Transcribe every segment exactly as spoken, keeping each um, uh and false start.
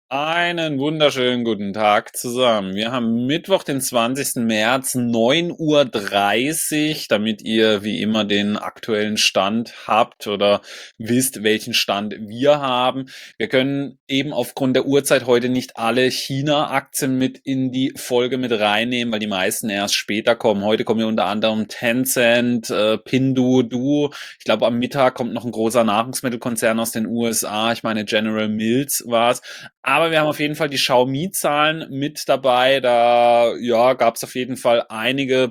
Einen wunderschönen guten Tag zusammen. Wir haben Mittwoch, den zwanzigsten März, neun Uhr dreißig, damit ihr wie immer den aktuellen Stand habt oder wisst, welchen Stand wir haben. Wir können eben aufgrund der Uhrzeit heute nicht alle China-Aktien mit in die Folge mit reinnehmen, weil die meisten erst später kommen. Heute kommen ja unter anderem Tencent, äh, Pinduoduo. Ich glaube, am Mittag kommt noch ein großer Nahrungsmittelkonzern aus den U S A. Ich meine, General Mills war es. Aber wir haben auf jeden Fall die Xiaomi-Zahlen mit dabei. Da ja, gab es auf jeden Fall einige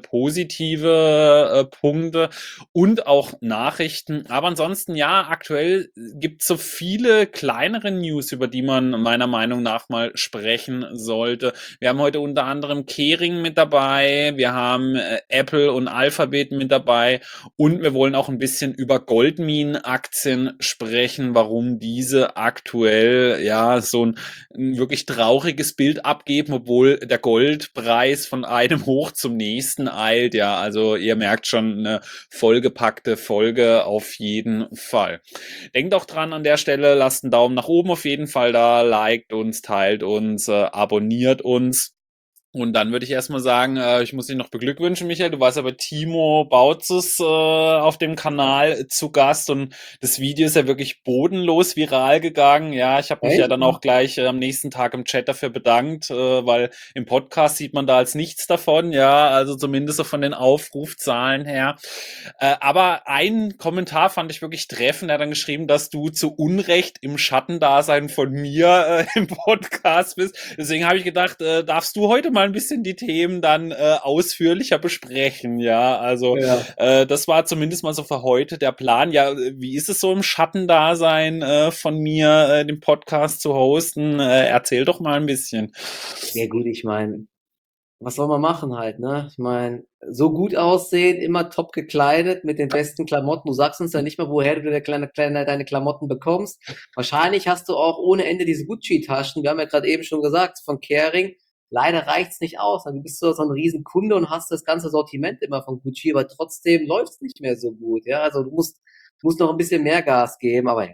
positive äh, Punkte und auch Nachrichten. Aber ansonsten ja, aktuell gibt es so viele kleinere News, über die man meiner Meinung nach mal sprechen sollte. Wir haben heute unter anderem Kering mit dabei, wir haben äh, Apple und Alphabet mit dabei und wir wollen auch ein bisschen über Goldminen-Aktien sprechen, warum diese aktuell ja so ein ein wirklich trauriges Bild abgeben, obwohl der Goldpreis von einem hoch zum nächsten eilt. Ja, also ihr merkt schon, eine vollgepackte Folge auf jeden Fall. Denkt auch dran an der Stelle, lasst einen Daumen nach oben auf jeden Fall da, liked uns, teilt uns, äh, abonniert uns. Und dann würde ich erstmal sagen, äh, ich muss dich noch beglückwünschen, Michael. Du warst ja bei Timo Bautzes äh, auf dem Kanal zu Gast und das Video ist ja wirklich bodenlos viral gegangen. Ja, ich habe mich ja Echt? dann auch gleich äh, am nächsten Tag im Chat dafür bedankt, äh, weil im Podcast sieht man da als nichts davon. Ja, also zumindest so von den Aufrufzahlen her. Äh, aber ein Kommentar fand ich wirklich treffend. Er hat dann geschrieben, dass du zu Unrecht im Schattendasein von mir äh, im Podcast bist. Deswegen habe ich gedacht, äh, darfst du heute mal ein bisschen die Themen dann äh, ausführlicher besprechen. Ja, also Ja. äh, das war zumindest mal so für heute der Plan. Ja, wie ist es so im Schattendasein äh, von mir, äh, den Podcast zu hosten? Äh, erzähl doch mal ein bisschen. Ja gut, ich meine, was soll man machen halt, ne? Ich meine, so gut aussehen, immer top gekleidet, mit den besten Klamotten. Du sagst uns ja nicht mal, woher du deine, kleine, kleine, deine Klamotten bekommst. Wahrscheinlich hast du auch ohne Ende diese Gucci-Taschen. Wir haben ja gerade eben schon gesagt, von Kering. Leider reicht's nicht aus. Du bist so so ein Riesenkunde und hast das ganze Sortiment immer von Gucci, aber trotzdem läuft's nicht mehr so gut. Ja, also du musst, du musst noch ein bisschen mehr Gas geben, aber ja,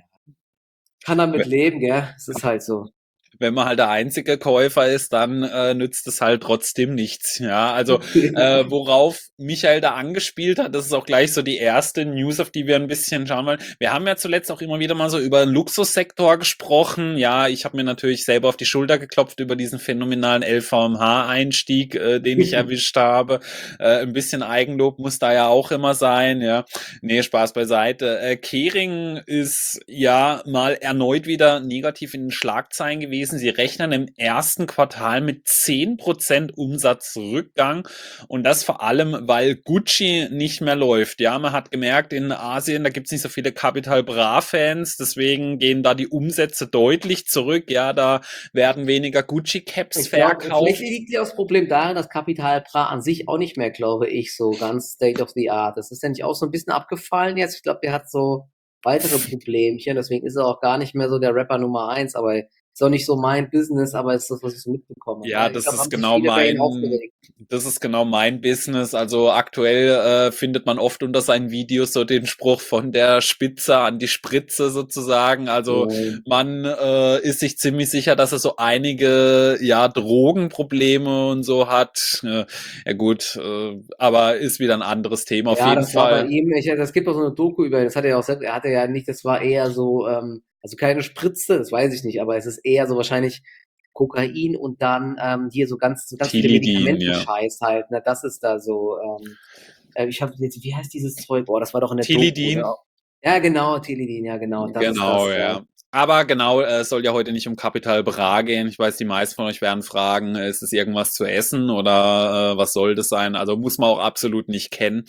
kann damit leben, gell? Es ist halt so. Wenn man halt der einzige Käufer ist, dann äh, nützt es halt trotzdem nichts. Ja, also äh, worauf Michael da angespielt hat, das ist auch gleich so die erste News, auf die wir ein bisschen schauen wollen. Wir haben ja zuletzt auch immer wieder mal so über den Luxussektor gesprochen. Ja, ich habe mir natürlich selber auf die Schulter geklopft über diesen phänomenalen L V M H-Einstieg, äh, den ich erwischt habe. Äh, ein bisschen Eigenlob muss da ja auch immer sein. Ja, nee, Spaß beiseite. Äh, Kering ist ja mal erneut wieder negativ in den Schlagzeilen gewesen. Sie rechnen im ersten Quartal mit zehn Prozent Umsatzrückgang und das vor allem, weil Gucci nicht mehr läuft. Ja, man hat gemerkt, in Asien, da gibt es nicht so viele Capital Bra-Fans, deswegen gehen da die Umsätze deutlich zurück. Ja, da werden weniger Gucci-Caps Ich glaube, vielleicht verkauft. liegt ja das Problem darin, dass Capital Bra an sich auch nicht mehr, glaube ich, so ganz State of the Art. Das ist ja nicht auch so ein bisschen abgefallen jetzt. Ich glaube, der hat so weitere Problemchen, deswegen ist er auch gar nicht mehr so der Rapper Nummer eins, aber ist auch nicht so mein Business, aber ist das, was ich so mitbekommen Ja, habe. Ich das glaube, ist haben sich genau viele bei ihm mein, aufgeregt. das ist genau mein Business. Also aktuell äh, findet man oft unter seinen Videos so den Spruch von der Spitze an die Spritze sozusagen. Also Ja. man äh, ist sich ziemlich sicher, dass er so einige ja Drogenprobleme und so hat. Äh, ja gut, äh, aber ist wieder ein anderes Thema auf Ja, jeden das war bei Fall. ihm, ich, das gibt auch so eine Doku über ihn, das hat er ja auch selbst, er hatte ja nicht, das war eher so, ähm, also keine Spritze, das weiß ich nicht, aber es ist eher so wahrscheinlich Kokain und dann ähm, hier so ganz, so ganz viele Tilidin, ja. Medikamentenscheiß halt, ne, das ist da so, ähm, äh, ich habe jetzt, wie heißt dieses Zeug? Boah, das war doch in der Doku, ne? Tilidin. Ja, genau, Teledin, ja, genau, das ist Genau, das, ja. ja. Aber genau, äh, es soll ja heute nicht um Capital Bra gehen. Ich weiß, die meisten von euch werden fragen, äh, ist es irgendwas zu essen oder äh, was soll das sein? Also muss man auch absolut nicht kennen.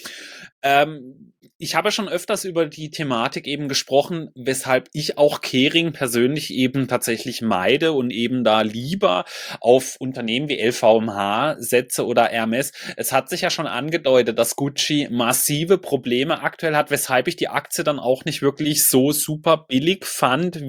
Ähm, ich habe schon öfters über die Thematik eben gesprochen, weshalb ich auch Kering persönlich eben tatsächlich meide und eben da lieber auf Unternehmen wie L V M H setze oder Hermes. Es hat sich ja schon angedeutet, dass Gucci massive Probleme aktuell hat, weshalb ich die Aktie dann auch nicht wirklich so super billig fand,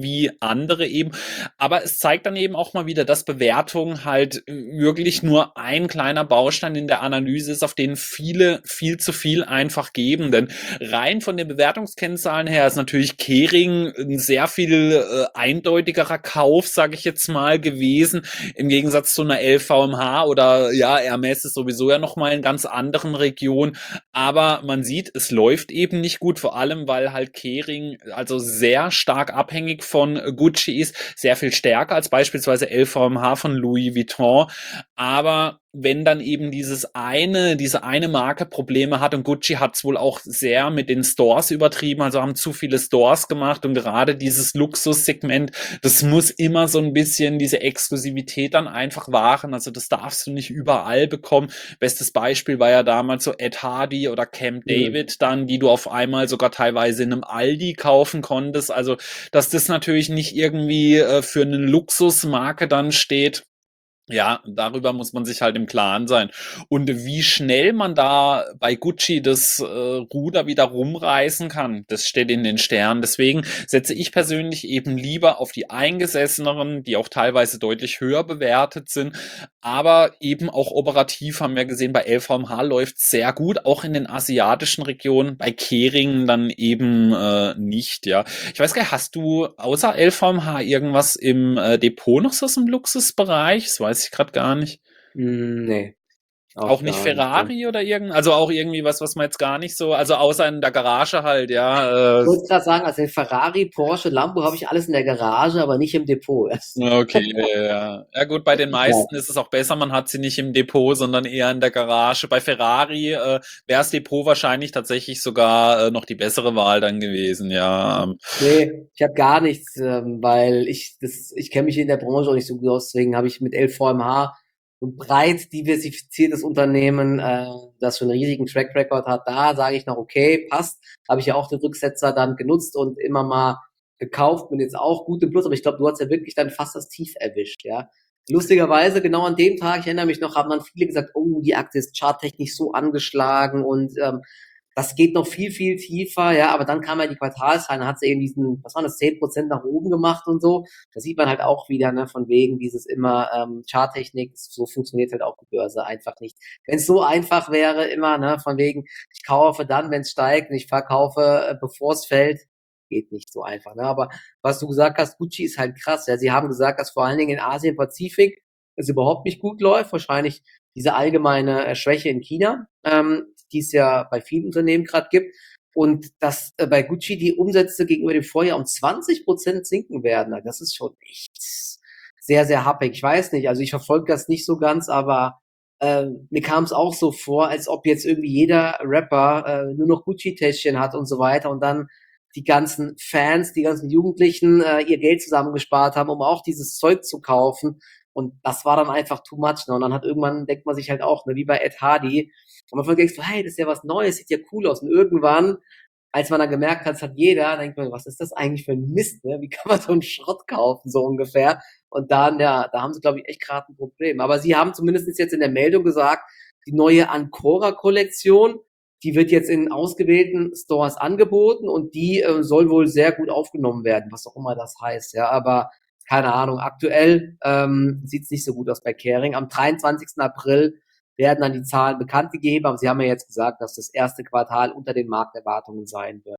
wie andere eben. Aber es zeigt dann eben auch mal wieder, dass Bewertung halt wirklich nur ein kleiner Baustein in der Analyse ist, auf den viele viel zu viel einfach geben. Denn rein von den Bewertungskennzahlen her ist natürlich Kering ein sehr viel äh, eindeutigerer Kauf, sage ich jetzt mal, gewesen, im Gegensatz zu einer L V M H oder ja, Hermes ist sowieso ja nochmal in ganz anderen Regionen. Aber man sieht, es läuft eben nicht gut, vor allem, weil halt Kering also sehr stark abhängig von Gucci ist, sehr viel stärker als beispielsweise L V M H von Louis Vuitton. Aber wenn dann eben dieses eine, diese eine Marke Probleme hat, und Gucci hat es wohl auch sehr mit den Stores übertrieben, also haben zu viele Stores gemacht, und gerade dieses Luxussegment, das muss immer so ein bisschen diese Exklusivität dann einfach wahren, also das darfst du nicht überall bekommen. Bestes Beispiel war ja damals so Ed Hardy oder Camp David Mhm. dann, die du auf einmal sogar teilweise in einem Aldi kaufen konntest, also dass das natürlich nicht irgendwie äh, für eine Luxusmarke dann steht. Ja, darüber muss man sich halt im Klaren sein. Und wie schnell man da bei Gucci das äh, Ruder wieder rumreißen kann, das steht in den Sternen. Deswegen setze ich persönlich eben lieber auf die eingesesseneren, die auch teilweise deutlich höher bewertet sind. Aber eben auch operativ haben wir gesehen, bei L V M H läuft sehr gut, auch in den asiatischen Regionen, bei Kering dann eben äh, nicht, ja. Ich weiß gar nicht, hast du außer L V M H irgendwas im äh, Depot noch so aus dem Luxusbereich? Das weiß ich gerade gar nicht. Hm, ne, Auch auch nicht gar nicht, ne. Ferrari oder irgend, also auch irgendwie was, was man jetzt gar nicht so, also außer in der Garage halt, ja. Ich Äh, wollte grad sagen, also den Ferrari, Porsche, Lambo habe ich alles in der Garage, aber nicht im Depot. okay, ja, ja. Ja gut, bei den Ja. meisten ist es auch besser, man hat sie nicht im Depot, sondern eher in der Garage. Bei Ferrari äh, wäre das Depot wahrscheinlich tatsächlich sogar äh, noch die bessere Wahl dann gewesen, ja. Ähm, Nee, ich habe gar nichts, ähm, weil ich das, ich kenne mich in der Branche auch nicht so gut aus, deswegen habe ich mit L V M H ein breit diversifiziertes Unternehmen, äh, das schon einen riesigen Track Record hat. Da sage ich noch, okay, passt. Habe ich ja auch den Rücksetzer dann genutzt und immer mal gekauft, bin jetzt auch gut im Plus, aber ich glaube, du hast ja wirklich dann fast das Tief erwischt, ja. Lustigerweise, genau an dem Tag, ich erinnere mich noch, haben dann viele gesagt, oh, die Aktie ist charttechnisch so angeschlagen und ähm, das geht noch viel, viel tiefer, ja, aber dann kam ja die Quartalszahlen, dann hat sie eben diesen, was waren das, zehn Prozent nach oben gemacht und so. Da sieht man halt auch wieder, ne, von wegen dieses immer ähm, Charttechnik, so funktioniert halt auch die Börse einfach nicht. Wenn es so einfach wäre, immer, ne, von wegen, ich kaufe dann, wenn es steigt, und ich verkaufe, äh, bevor es fällt, geht nicht so einfach, ne, aber was du gesagt hast, Gucci ist halt krass, ja, sie haben gesagt, dass vor allen Dingen in Asien, Pazifik es überhaupt nicht gut läuft, wahrscheinlich diese allgemeine äh, Schwäche in China, ähm, die es ja bei vielen Unternehmen gerade gibt. Und dass äh, bei Gucci die Umsätze gegenüber dem Vorjahr um zwanzig Prozent sinken werden. Also das ist schon echt sehr, sehr happig. Ich weiß nicht, also ich verfolge das nicht so ganz, aber äh, mir kam es auch so vor, als ob jetzt irgendwie jeder Rapper äh, nur noch Gucci-Täschchen hat und so weiter und dann die ganzen Fans, die ganzen Jugendlichen äh, ihr Geld zusammengespart haben, um auch dieses Zeug zu kaufen. Und das war dann einfach too much. Ne? Und dann hat irgendwann, denkt man sich halt auch, ne, wie bei Ed Hardy, und man denkt so, hey, das ist ja was Neues, sieht ja cool aus. Und irgendwann, als man dann gemerkt hat, das hat jeder, dann denkt man, was ist das eigentlich für ein Mist, ne? Wie kann man so einen Schrott kaufen, so ungefähr? Und dann, ja, da haben sie, glaube ich, echt gerade ein Problem. Aber sie haben zumindest jetzt in der Meldung gesagt, die neue Ancora-Kollektion, die wird jetzt in ausgewählten Stores angeboten und die äh, soll wohl sehr gut aufgenommen werden, was auch immer das heißt, ja. Aber keine Ahnung, aktuell ähm, sieht es nicht so gut aus bei Kering. Am dreiundzwanzigsten April werden dann die Zahlen bekannt gegeben, aber sie haben ja jetzt gesagt, dass das erste Quartal unter den Markterwartungen sein wird.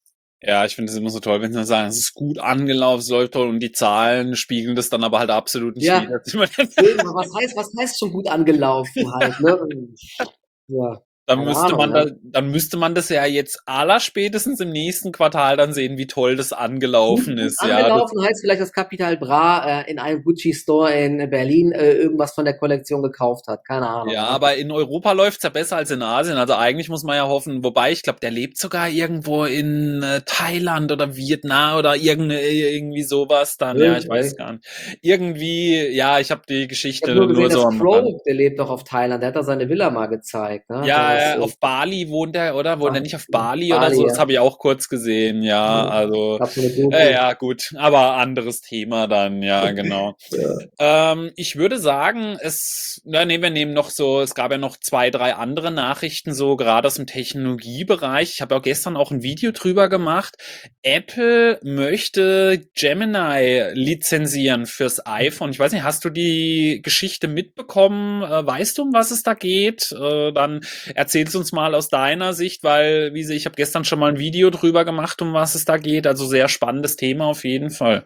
ja, ich finde es immer so toll, wenn sie dann sagen, es ist gut angelaufen, es läuft toll, und die Zahlen spiegeln das dann aber halt absolut nicht Ja, wieder. Ich meine, eben, was heißt, was heißt schon gut angelaufen halt, ne? Ja, dann keine müsste Ahnung, man da, ne? dann müsste man das ja jetzt allerspätestens im nächsten Quartal dann sehen, wie toll das Gut, angelaufen gut ist, ja. Das, angelaufen heißt vielleicht, dass Capital Bra äh, in einem Gucci-Store in Berlin äh, irgendwas von der Kollektion gekauft hat. Keine Ahnung, ja, ne? aber in Europa läuft's ja besser als in Asien. Also eigentlich muss man ja hoffen, wobei ich glaube, der lebt sogar irgendwo in äh, Thailand oder Vietnam oder irgende, irgendwie sowas dann. Ja, ich weiß Wirklich. gar nicht. Irgendwie, ja, ich habe die Ich habe Geschichte nur gesehen, nur so dass am Rand. Crow, der lebt doch auf Thailand, der hat da seine Villa mal gezeigt, ne? Ja, das äh, so. auf Bali wohnt er, oder? Wohnt er nicht auf Bali oder Bali, so? Das ja. habe ich auch kurz gesehen, ja. Mhm. Also, Gab so eine äh, Doku. ja, gut. Aber anderes Thema dann, ja, genau. Ja. Ähm, ich würde sagen, es, na, nee, wir nehmen noch so, es gab ja noch zwei, drei andere Nachrichten, so gerade aus dem Technologiebereich. Ich habe ja gestern auch ein Video drüber gemacht. Apple möchte Gemini lizenzieren fürs iPhone. Ich weiß nicht, hast du die Geschichte mitbekommen? Äh, weißt du, um was es da geht? Äh, dann erzähl's uns mal aus deiner Sicht, weil, wie sie, ich habe gestern schon mal ein Video drüber gemacht, um was es da geht. Also sehr spannendes Thema auf jeden Fall.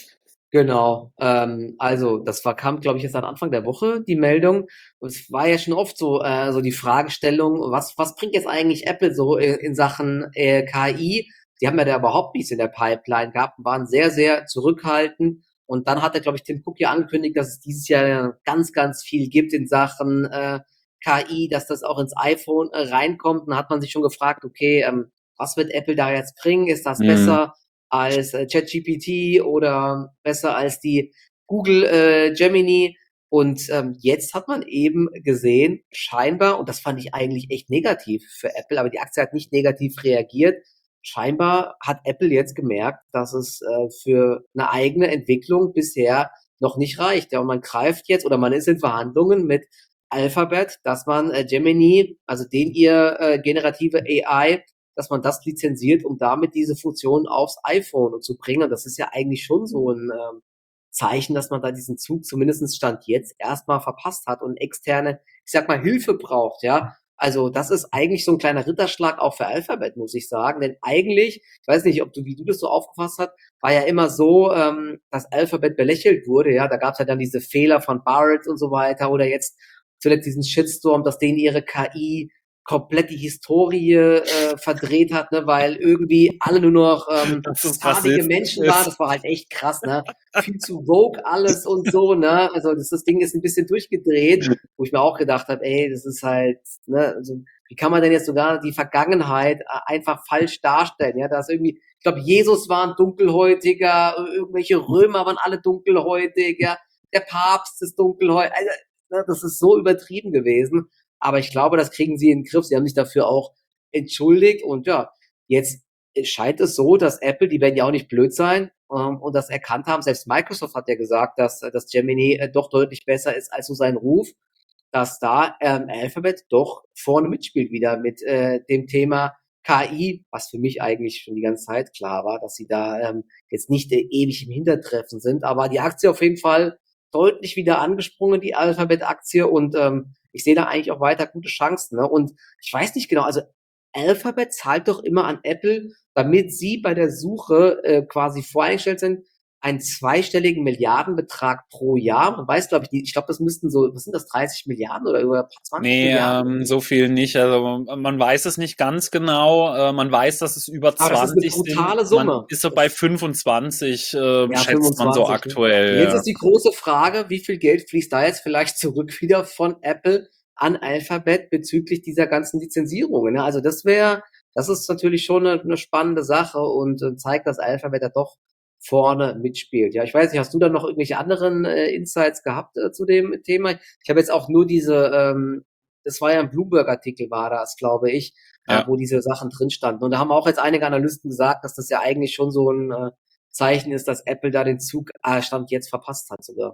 Genau. Ähm, also das war, kam, glaube ich, jetzt am Anfang der Woche, die Meldung. Und es war ja schon oft so, äh, so die Fragestellung, was, was bringt jetzt eigentlich Apple so in, in Sachen äh, K I? Die haben ja da überhaupt nichts in der Pipeline gehabt und waren sehr, sehr zurückhaltend. Und dann hat er, glaube ich, Tim Cook ja angekündigt, dass es dieses Jahr ganz, ganz viel gibt in Sachen äh, K I, dass das auch ins iPhone äh, reinkommt. Und dann hat man sich schon gefragt, okay, ähm, was wird Apple da jetzt bringen? Ist das Hm. besser als äh, ChatGPT oder besser als die Google äh, Gemini? Und ähm, jetzt hat man eben gesehen, scheinbar, und das fand ich eigentlich echt negativ für Apple, aber die Aktie hat nicht negativ reagiert. Scheinbar hat Apple jetzt gemerkt, dass es äh, für eine eigene Entwicklung bisher noch nicht reicht. Ja, und man greift jetzt oder man ist in Verhandlungen mit Alphabet, dass man äh, Gemini, also den ihr äh, generative A I, dass man das lizenziert, um damit diese Funktion aufs iPhone zu bringen. Und das ist ja eigentlich schon so ein ähm, Zeichen, dass man da diesen Zug zumindest Stand jetzt erstmal verpasst hat und externe, ich sag mal, Hilfe braucht, ja. Also das ist eigentlich so ein kleiner Ritterschlag auch für Alphabet, muss ich sagen. Denn eigentlich, ich weiß nicht, ob du, wie du das so aufgefasst hast, war ja immer so, ähm, dass Alphabet belächelt wurde, ja. Da gab es ja dann diese Fehler von Barrett und so weiter oder jetzt zuletzt diesen Shitstorm, dass denen ihre K I komplett die Historie äh, verdreht hat, ne, weil irgendwie alle nur noch ähm, Dass es farbige rassistisch Menschen waren. ist. Das war halt echt krass, ne? Viel zu woke alles und so, ne? Also das, das Ding ist ein bisschen durchgedreht, wo ich mir auch gedacht habe, ey, das ist halt, ne, also, wie kann man denn jetzt sogar die Vergangenheit äh, einfach falsch darstellen? Ja, da ist irgendwie, ich glaube, Jesus war ein Dunkelhäutiger, irgendwelche Römer waren alle dunkelhäutiger, der Papst ist dunkelhäutig. Also, ne, das ist so übertrieben gewesen. Aber ich glaube, das kriegen sie in den Griff. Sie haben sich dafür auch entschuldigt. Und ja, jetzt scheint es so, dass Apple, die werden ja auch nicht blöd sein ähm, und das erkannt haben. Selbst Microsoft hat ja gesagt, dass das Gemini äh, doch deutlich besser ist als so sein Ruf, dass da ähm, Alphabet doch vorne mitspielt wieder mit äh, dem Thema K I, was für mich eigentlich schon die ganze Zeit klar war, dass sie da ähm, jetzt nicht äh, ewig im Hintertreffen sind. Aber die Aktie auf jeden Fall deutlich wieder angesprungen, die Alphabet-Aktie. Und ähm, ich sehe da eigentlich auch weiter gute Chancen. Ne? Und ich weiß nicht genau, also Alphabet zahlt doch immer an Apple, damit sie bei der Suche äh, quasi voreingestellt sind, einen zweistelligen Milliardenbetrag pro Jahr. Man weiß, glaube ich, die, ich glaube, das müssten so, was sind das, dreißig Milliarden oder über zwanzig Nee, Milliarden? ähm, so viel nicht. Also man weiß es nicht ganz genau. Äh, man weiß, dass es über Aber das ist eine zwanzig sind. brutale Man Summe. ist so bei Das, fünfundzwanzig, äh, ja, schätzt man so fünfundzwanzig. Ne? aktuell. Und jetzt Ja. ist die große Frage, wie viel Geld fließt da jetzt vielleicht zurück wieder von Apple an Alphabet bezüglich dieser ganzen Lizenzierungen? Ne? Also das wäre, das ist natürlich schon eine, eine spannende Sache und äh, zeigt, dass Alphabet da doch vorne mitspielt. Ja, ich weiß nicht, hast du da noch irgendwelche anderen äh, Insights gehabt äh, zu dem Thema? Ich habe jetzt auch nur diese, ähm, das war ja ein Bloomberg-Artikel, war das, glaube ich, äh, Ja. wo diese Sachen drin standen. Und da haben auch jetzt einige Analysten gesagt, dass das ja eigentlich schon so ein äh, Zeichen ist, dass Apple da den Zug äh, Stand jetzt verpasst hat sogar.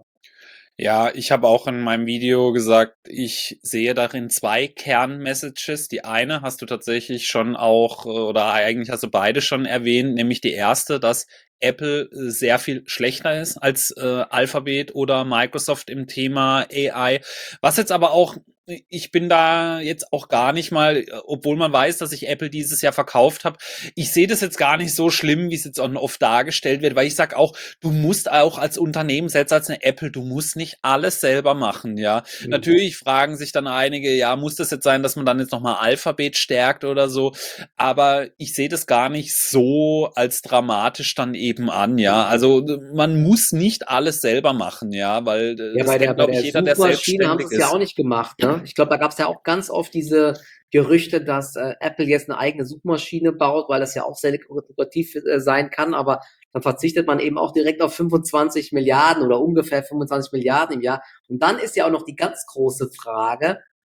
Ja, ich habe auch in meinem Video gesagt, ich sehe darin zwei Kernmessages. Die eine hast du tatsächlich schon auch, äh, oder eigentlich hast du beide schon erwähnt, nämlich die erste, dass Apple äh, sehr viel schlechter ist als äh, Alphabet oder Microsoft im Thema A I. Was jetzt aber auch, ich bin da jetzt auch gar nicht mal, äh, obwohl man weiß, dass ich Apple dieses Jahr verkauft habe, ich sehe das jetzt gar nicht so schlimm, wie es jetzt auch oft dargestellt wird, weil ich sag auch, du musst auch als Unternehmen, selbst als eine Apple, du musst nicht alles selber machen, ja. Mhm. Natürlich fragen sich dann einige, ja, muss das jetzt sein, dass man dann jetzt nochmal Alphabet stärkt oder so, aber ich sehe das gar nicht so als dramatisch dann eben an, ja. Also man muss nicht alles selber machen, ja, weil äh, Ja, das bei der, kennt, bei glaube ich, der jeder, der Suchmaschine haben sie selbstständig es ja auch ist. nicht gemacht, ne? Ich glaube, da gab es ja auch ganz oft diese Gerüchte, dass äh, Apple jetzt eine eigene Suchmaschine baut, weil das ja auch sehr lukrativ äh, sein kann, aber dann verzichtet man eben auch direkt auf fünfundzwanzig Milliarden oder ungefähr fünfundzwanzig Milliarden im Jahr. Und dann ist ja auch noch die ganz große Frage,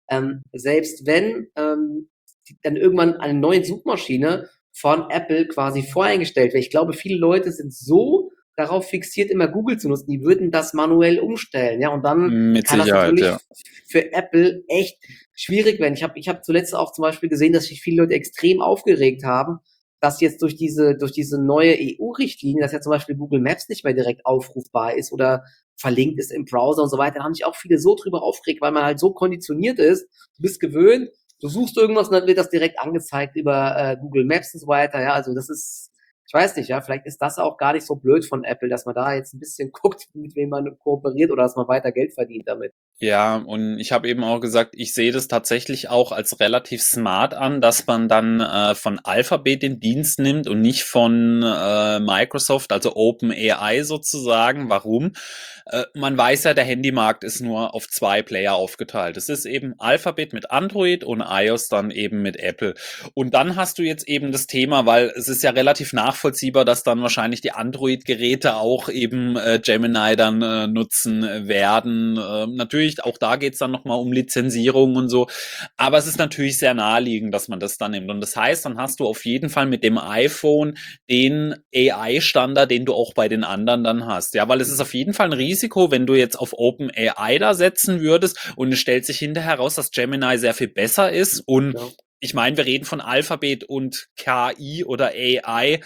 ähm, selbst wenn ähm, dann irgendwann eine neue Suchmaschine von Apple quasi voreingestellt wird. Ich glaube, viele Leute sind so darauf fixiert, immer Google zu nutzen, die würden das manuell umstellen, ja, und dann Mit kann das Sicherheit, natürlich ja. für Apple echt schwierig werden. Ich habe ich hab zuletzt auch zum Beispiel gesehen, dass sich viele Leute extrem aufgeregt haben, dass jetzt durch diese, durch diese neue E U-Richtlinie, dass ja zum Beispiel Google Maps nicht mehr direkt aufrufbar ist oder verlinkt ist im Browser und so weiter. Da haben sich auch viele so drüber aufgeregt, weil man halt so konditioniert ist. Du bist gewöhnt, du suchst irgendwas und dann wird das direkt angezeigt über äh, Google Maps und so weiter. Ja, also das ist, ich weiß nicht, ja, vielleicht ist das auch gar nicht so blöd von Apple, dass man da jetzt ein bisschen guckt, mit wem man kooperiert oder dass man weiter Geld verdient damit. Ja, und ich habe eben auch gesagt, ich sehe das tatsächlich auch als relativ smart an, dass man dann äh, von Alphabet den Dienst nimmt und nicht von äh, Microsoft, also OpenAI sozusagen. Warum? Äh, man weiß ja, der Handymarkt ist nur auf zwei Player aufgeteilt. Es ist eben Alphabet mit Android und iOS dann eben mit Apple. Und dann hast du jetzt eben das Thema, weil es ist ja relativ nachvollziehbar, dass dann wahrscheinlich die Android-Geräte auch eben äh, Gemini dann äh, nutzen werden. Äh, natürlich, auch da geht's dann nochmal um Lizenzierung und so. Aber es ist natürlich sehr naheliegend, dass man das dann nimmt. Und das heißt, dann hast du auf jeden Fall mit dem iPhone den A I-Standard, den du auch bei den anderen dann hast. Ja, weil es ist auf jeden Fall ein Risiko, wenn du jetzt auf OpenAI da setzen würdest und es stellt sich hinterher heraus, dass Gemini sehr viel besser ist. Und Ja. ich meine, wir reden von Alphabet und K I oder A I.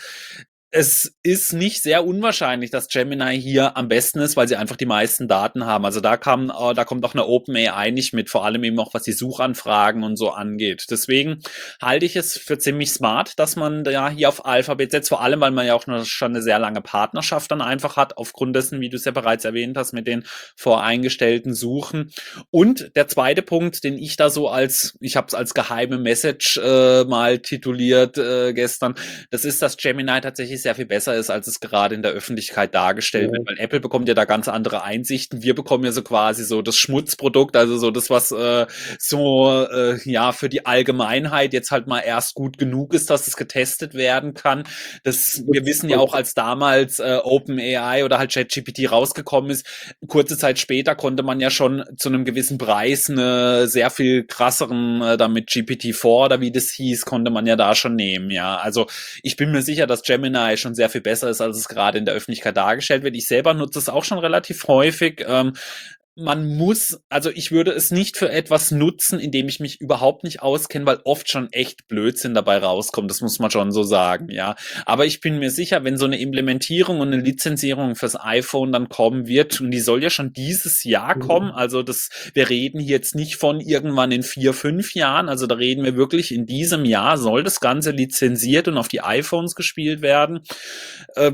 Es ist nicht sehr unwahrscheinlich, dass Gemini hier am besten ist, weil sie einfach die meisten Daten haben. Also da kam, äh, da kommt auch eine OpenAI nicht mit, vor allem eben auch was die Suchanfragen und so angeht. Deswegen halte ich es für ziemlich smart, dass man da hier auf Alphabet setzt, vor allem, weil man ja auch noch schon eine sehr lange Partnerschaft dann einfach hat, aufgrund dessen, wie du es ja bereits erwähnt hast, mit den voreingestellten Suchen. Und der zweite Punkt, den ich da so als, ich habe es als geheime Message äh, mal tituliert äh, gestern, das ist, dass Gemini tatsächlich sehr viel besser ist, als es gerade in der Öffentlichkeit dargestellt wird, Ja. weil Apple bekommt ja da ganz andere Einsichten. Wir bekommen ja so quasi so das Schmutzprodukt, also so das, was äh, so äh, ja für die Allgemeinheit jetzt halt mal erst gut genug ist, dass es getestet werden kann. Das, wir wissen ja auch, als damals äh, OpenAI oder halt ChatGPT rausgekommen ist, kurze Zeit später konnte man ja schon zu einem gewissen Preis eine sehr viel krasseren, äh, damit G P T vier oder wie das hieß, konnte man ja da schon nehmen, ja. Also ich bin mir sicher, dass Gemini schon sehr viel besser ist, als es gerade in der Öffentlichkeit dargestellt wird. Ich selber nutze es auch schon relativ häufig. Ähm, man muss, also ich würde es nicht für etwas nutzen, in dem ich mich überhaupt nicht auskenne, weil oft schon echt Blödsinn dabei rauskommt. Das muss man schon so sagen, ja. Aber ich bin mir sicher, wenn so eine Implementierung und eine Lizenzierung fürs iPhone dann kommen wird, und die soll ja schon dieses Jahr kommen, also das, wir reden hier jetzt nicht von irgendwann in vier, fünf Jahren, also da reden wir wirklich in diesem Jahr soll das Ganze lizenziert und auf die iPhones gespielt werden. Äh,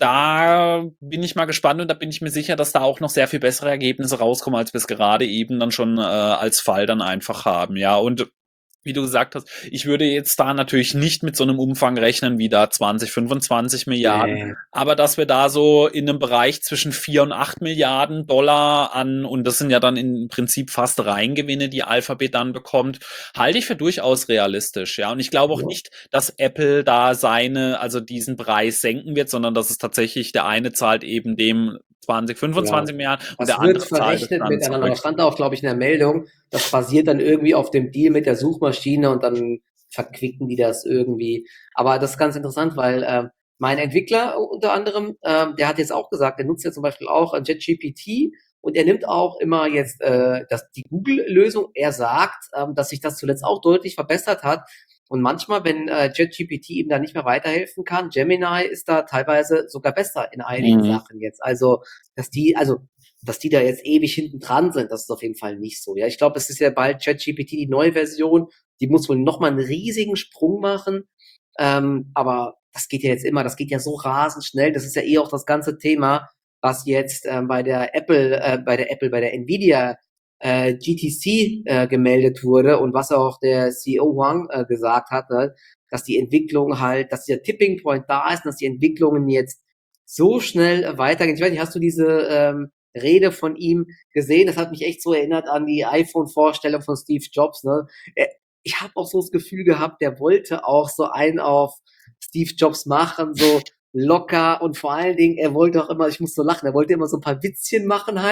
da bin ich mal gespannt und da bin ich mir sicher, dass da auch noch sehr viel bessere Ergebnisse rauskommen, als wir es gerade eben dann schon äh, als Fall dann einfach haben. Ja, und wie du gesagt hast, ich würde jetzt da natürlich nicht mit so einem Umfang rechnen wie da zwanzig, fünfundzwanzig Milliarden, Nee. aber dass wir da so in einem Bereich zwischen vier und acht Milliarden Dollar an, und das sind ja dann im Prinzip fast Reingewinne, die Alphabet dann bekommt, halte ich für durchaus realistisch, ja. Und ich glaube auch Ja. nicht, dass Apple da seine, also diesen Preis senken wird, sondern dass es tatsächlich der eine zahlt eben dem zwanzig, Ja. fünfundzwanzig Milliarden und Das der wird andere zahlt es verrechnet dann miteinander. zurück. Das stand auch, glaube ich, in der Meldung. Das basiert dann irgendwie auf dem Deal mit der Suchmaschine und dann verquicken die das irgendwie. Aber das ist ganz interessant, weil ähm, mein Entwickler unter anderem, ähm, der hat jetzt auch gesagt, der nutzt ja zum Beispiel auch äh, ChatGPT und er nimmt auch immer jetzt äh, das, die Google-Lösung. Er sagt, ähm, dass sich das zuletzt auch deutlich verbessert hat. Und manchmal, wenn äh, ChatGPT ihm da nicht mehr weiterhelfen kann, Gemini ist da teilweise sogar besser in einigen Mhm. Sachen jetzt. Also, dass die, also, dass die da jetzt ewig hinten dran sind, das ist auf jeden Fall nicht so. Ja, ich glaube, es ist ja bald ChatGPT die neue Version, die muss wohl nochmal einen riesigen Sprung machen. Ähm, aber das geht ja jetzt immer, das geht ja so rasend schnell. Das ist ja eh auch das ganze Thema, was jetzt ähm, bei der Apple, äh, bei der Apple, bei der Nvidia äh, G T C äh, gemeldet wurde und was auch der C E O Wang äh, gesagt hat, ne, dass die Entwicklung halt, dass der Tipping Point da ist, dass die Entwicklungen jetzt so schnell äh, weitergehen. Ich weiß nicht, hast du diese ähm, Rede von ihm gesehen? Das hat mich echt so erinnert an die iPhone-Vorstellung von Steve Jobs. Ne? Er, ich habe auch so das Gefühl gehabt, der wollte auch so einen auf Steve Jobs machen, so locker und vor allen Dingen, er wollte auch immer, ich muss so lachen, er wollte immer so ein paar Witzchen machen halt,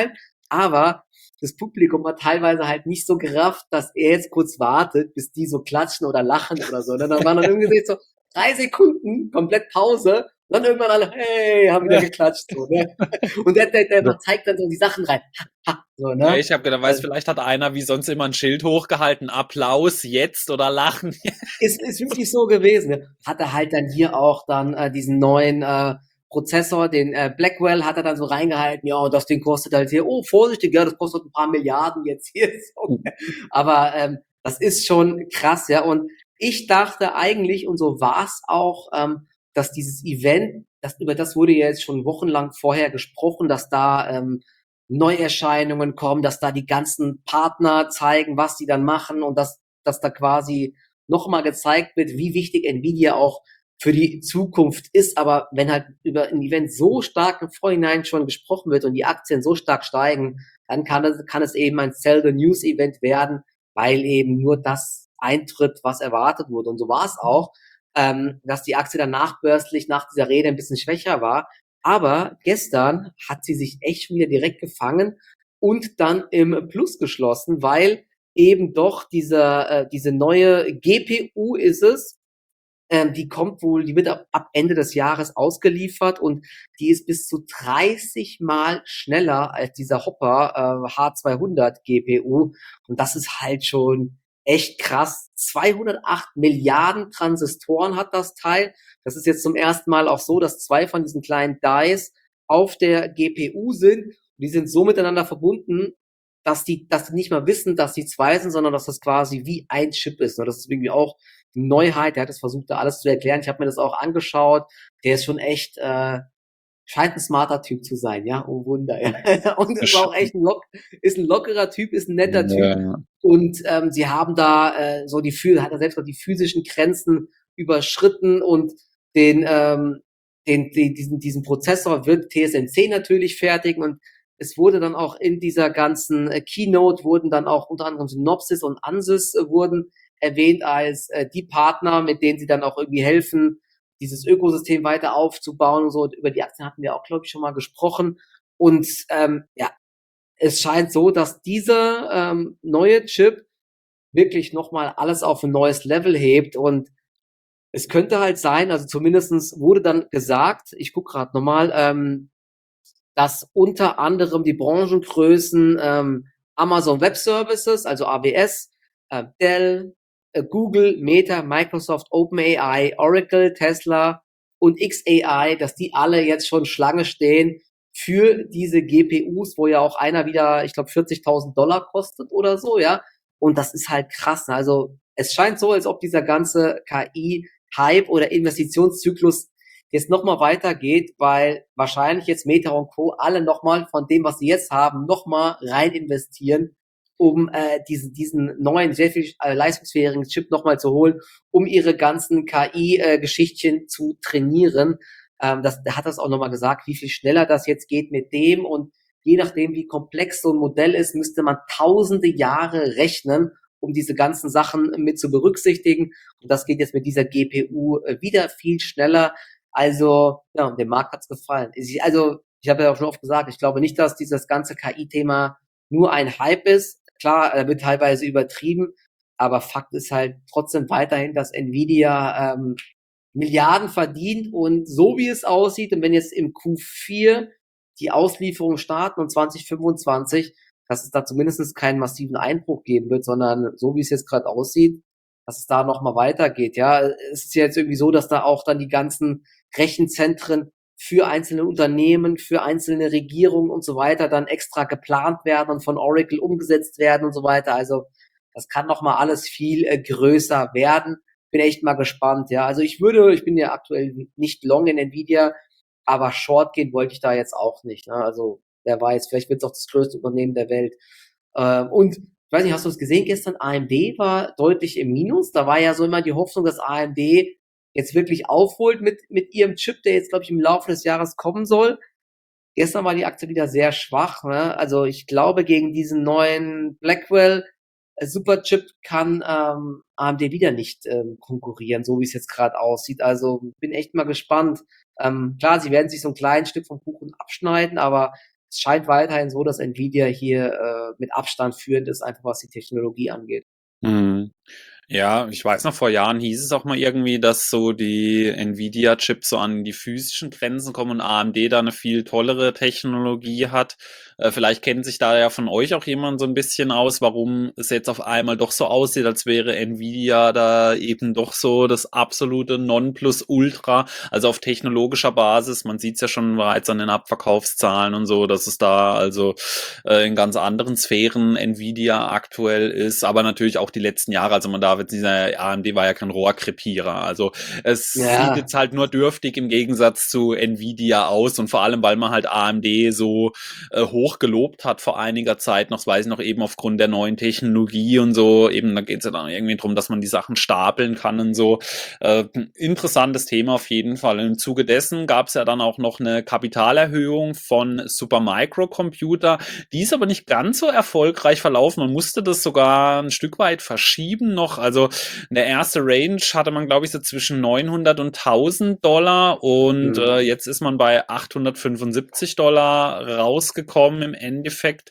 Aber das Publikum hat teilweise halt nicht so gerafft, dass er jetzt kurz wartet, bis die so klatschen oder lachen oder so. Und dann waren dann irgendwie so drei Sekunden komplett Pause. Und dann irgendwann alle, hey, haben wieder geklatscht. So, ne? Und der, der, der zeigt dann so die Sachen rein. Ha, ha, so, Ja, ne? ich habe gedacht, weiß, Also, vielleicht hat einer wie sonst immer ein Schild hochgehalten, Applaus jetzt oder Lachen. ist, ist wirklich so gewesen. Ne? Hat er halt dann hier auch dann äh, diesen neuen äh, Prozessor, den äh, Blackwell, hat er dann so reingehalten, ja, und das Ding kostet halt hier, oh, vorsichtig, ja, das kostet ein paar Milliarden jetzt hier. So. Aber ähm, das ist schon krass, ja. Und ich dachte eigentlich, und so war es auch, ähm, dass dieses Event, das, über das wurde ja jetzt schon wochenlang vorher gesprochen, dass da ähm, Neuerscheinungen kommen, dass da die ganzen Partner zeigen, was die dann machen und dass, dass da quasi nochmal gezeigt wird, wie wichtig Nvidia auch für die Zukunft ist. Aber wenn halt über ein Event so stark im Vorhinein schon gesprochen wird und die Aktien so stark steigen, dann kann es, kann es eben ein Sell the News Event werden, weil eben nur das eintritt, was erwartet wurde. Und so war es auch, ähm, dass die Aktie dann nachbörslich nach dieser Rede ein bisschen schwächer war. Aber gestern hat sie sich echt schon wieder direkt gefangen und dann im Plus geschlossen, weil eben doch diese, äh, diese neue G P U ist es, ähm, die kommt wohl, die wird ab, ab Ende des Jahres ausgeliefert und die ist bis zu dreißig Mal schneller als dieser Hopper äh, H zweihundert G P U und das ist halt schon echt krass. zweihundertacht Milliarden Transistoren hat das Teil. Das ist jetzt zum ersten Mal auch so, dass zwei von diesen kleinen Dies auf der G P U sind. Die sind so miteinander verbunden, dass die, dass die nicht mal wissen, dass die zwei sind, sondern dass das quasi wie ein Chip ist. Und das ist irgendwie auch eine Neuheit. Der hat es versucht, da alles zu erklären. Ich habe mir das auch angeschaut. Der ist schon echt, äh, scheint ein smarter Typ zu sein, ja. Oh Wunder, ja. Und ist auch echt ein lock, ist ein lockerer Typ, ist ein netter Typ. Ja. Und ähm, sie haben da äh, so die hat er selbst gesagt, die physischen Grenzen überschritten und den, ähm, den, den diesen, diesen Prozessor wird T S M C natürlich fertigen und es wurde dann auch in dieser ganzen äh, Keynote wurden dann auch unter anderem Synopsys und Ansys äh, wurden erwähnt als äh, die Partner, mit denen sie dann auch irgendwie helfen, dieses Ökosystem weiter aufzubauen und so. Und über die Aktien hatten wir auch, glaube ich, schon mal gesprochen. Und ähm, ja, es scheint so, dass dieser ähm, neue Chip wirklich nochmal alles auf ein neues Level hebt und es könnte halt sein, also zumindestens wurde dann gesagt, ich gucke gerade nochmal, ähm, dass unter anderem die Branchengrößen ähm, Amazon Web Services, also A W S, äh, Dell, äh, Google, Meta, Microsoft, OpenAI, Oracle, Tesla und X A I, dass die alle jetzt schon Schlange stehen für diese G P Us, wo ja auch einer wieder, ich glaube, vierzigtausend Dollar kostet oder so, ja. Und das ist halt krass. Also es scheint so, als ob dieser ganze K I-Hype oder Investitionszyklus jetzt nochmal weitergeht, weil wahrscheinlich jetzt Meta und Co. alle nochmal von dem, was sie jetzt haben, nochmal rein investieren, um äh, diesen, diesen neuen, sehr viel äh, leistungsfähigen Chip nochmal zu holen, um ihre ganzen K I-Geschichtchen äh, zu trainieren. Ähm, das, der hat das auch nochmal gesagt, wie viel schneller das jetzt geht mit dem und je nachdem, wie komplex so ein Modell ist, müsste man tausende Jahre rechnen, um diese ganzen Sachen mit zu berücksichtigen. Und das geht jetzt mit dieser G P U äh, wieder viel schneller. Also, ja, dem Markt hat's gefallen. Ich, also, ich habe ja auch schon oft gesagt, ich glaube nicht, dass dieses ganze K I-Thema nur ein Hype ist. Klar, er wird teilweise übertrieben, aber Fakt ist halt trotzdem weiterhin, dass Nvidia ähm, Milliarden verdient und so wie es aussieht, und wenn jetzt im Q vier die Auslieferungen starten und zwanzig fünfundzwanzig, dass es da zumindest keinen massiven Einbruch geben wird, sondern so wie es jetzt gerade aussieht, dass es da nochmal weitergeht. Ja, es ist ja jetzt irgendwie so, dass da auch dann die ganzen Rechenzentren für einzelne Unternehmen, für einzelne Regierungen und so weiter dann extra geplant werden und von Oracle umgesetzt werden und so weiter. Also das kann nochmal alles viel äh, größer werden. Bin echt mal gespannt. Ja, also ich würde, ich bin ja aktuell nicht long in Nvidia, aber Short gehen wollte ich da jetzt auch nicht. Ne? Also wer weiß, vielleicht wird es auch das größte Unternehmen der Welt. Ähm, und ich weiß nicht, hast du es gesehen gestern? A M D war deutlich im Minus. Da war ja so immer die Hoffnung, dass A M D jetzt wirklich aufholt mit, mit ihrem Chip, der jetzt, glaube ich, im Laufe des Jahres kommen soll. Gestern war die Aktie wieder sehr schwach. Ne? Also ich glaube, gegen diesen neuen Blackwell äh, Superchip kann ähm, A M D wieder nicht ähm, konkurrieren, so wie es jetzt gerade aussieht. Also bin echt mal gespannt. Ähm, klar, sie werden sich so ein kleines Stück vom Kuchen abschneiden, aber es scheint weiterhin so, dass Nvidia hier äh, mit Abstand führend ist, einfach was die Technologie angeht. Mhm. Ja, ich weiß noch, vor Jahren hieß es auch mal irgendwie, dass so die Nvidia-Chips so an die physischen Grenzen kommen und A M D da eine viel tollere Technologie hat. Äh, vielleicht kennt sich da ja von euch auch jemand so ein bisschen aus, warum es jetzt auf einmal doch so aussieht, als wäre Nvidia da eben doch so das absolute Nonplusultra, also auf technologischer Basis. Man sieht es ja schon bereits an den Abverkaufszahlen und so, dass es da also äh, in ganz anderen Sphären Nvidia aktuell ist, aber natürlich auch die letzten Jahre. Also man darf jetzt nicht sagen, A M D war ja kein Rohrkrepierer. Also es sieht Ja, jetzt halt nur dürftig im Gegensatz zu Nvidia aus und vor allem, weil man halt A M D so äh, hoch gelobt hat vor einiger Zeit noch, das weiß ich noch, eben aufgrund der neuen Technologie und so, eben da geht es ja dann irgendwie darum, dass man die Sachen stapeln kann und so. Äh, interessantes Thema auf jeden Fall. Im Zuge dessen gab es ja dann auch noch eine Kapitalerhöhung von Supermicro Computer. Die ist aber nicht ganz so erfolgreich verlaufen. Man musste das sogar ein Stück weit verschieben noch. Also der erste Range hatte man, glaube ich, so zwischen neunhundert und tausend Dollar und hm. äh, jetzt ist man bei achthundertfünfundsiebzig Dollar rausgekommen im Endeffekt.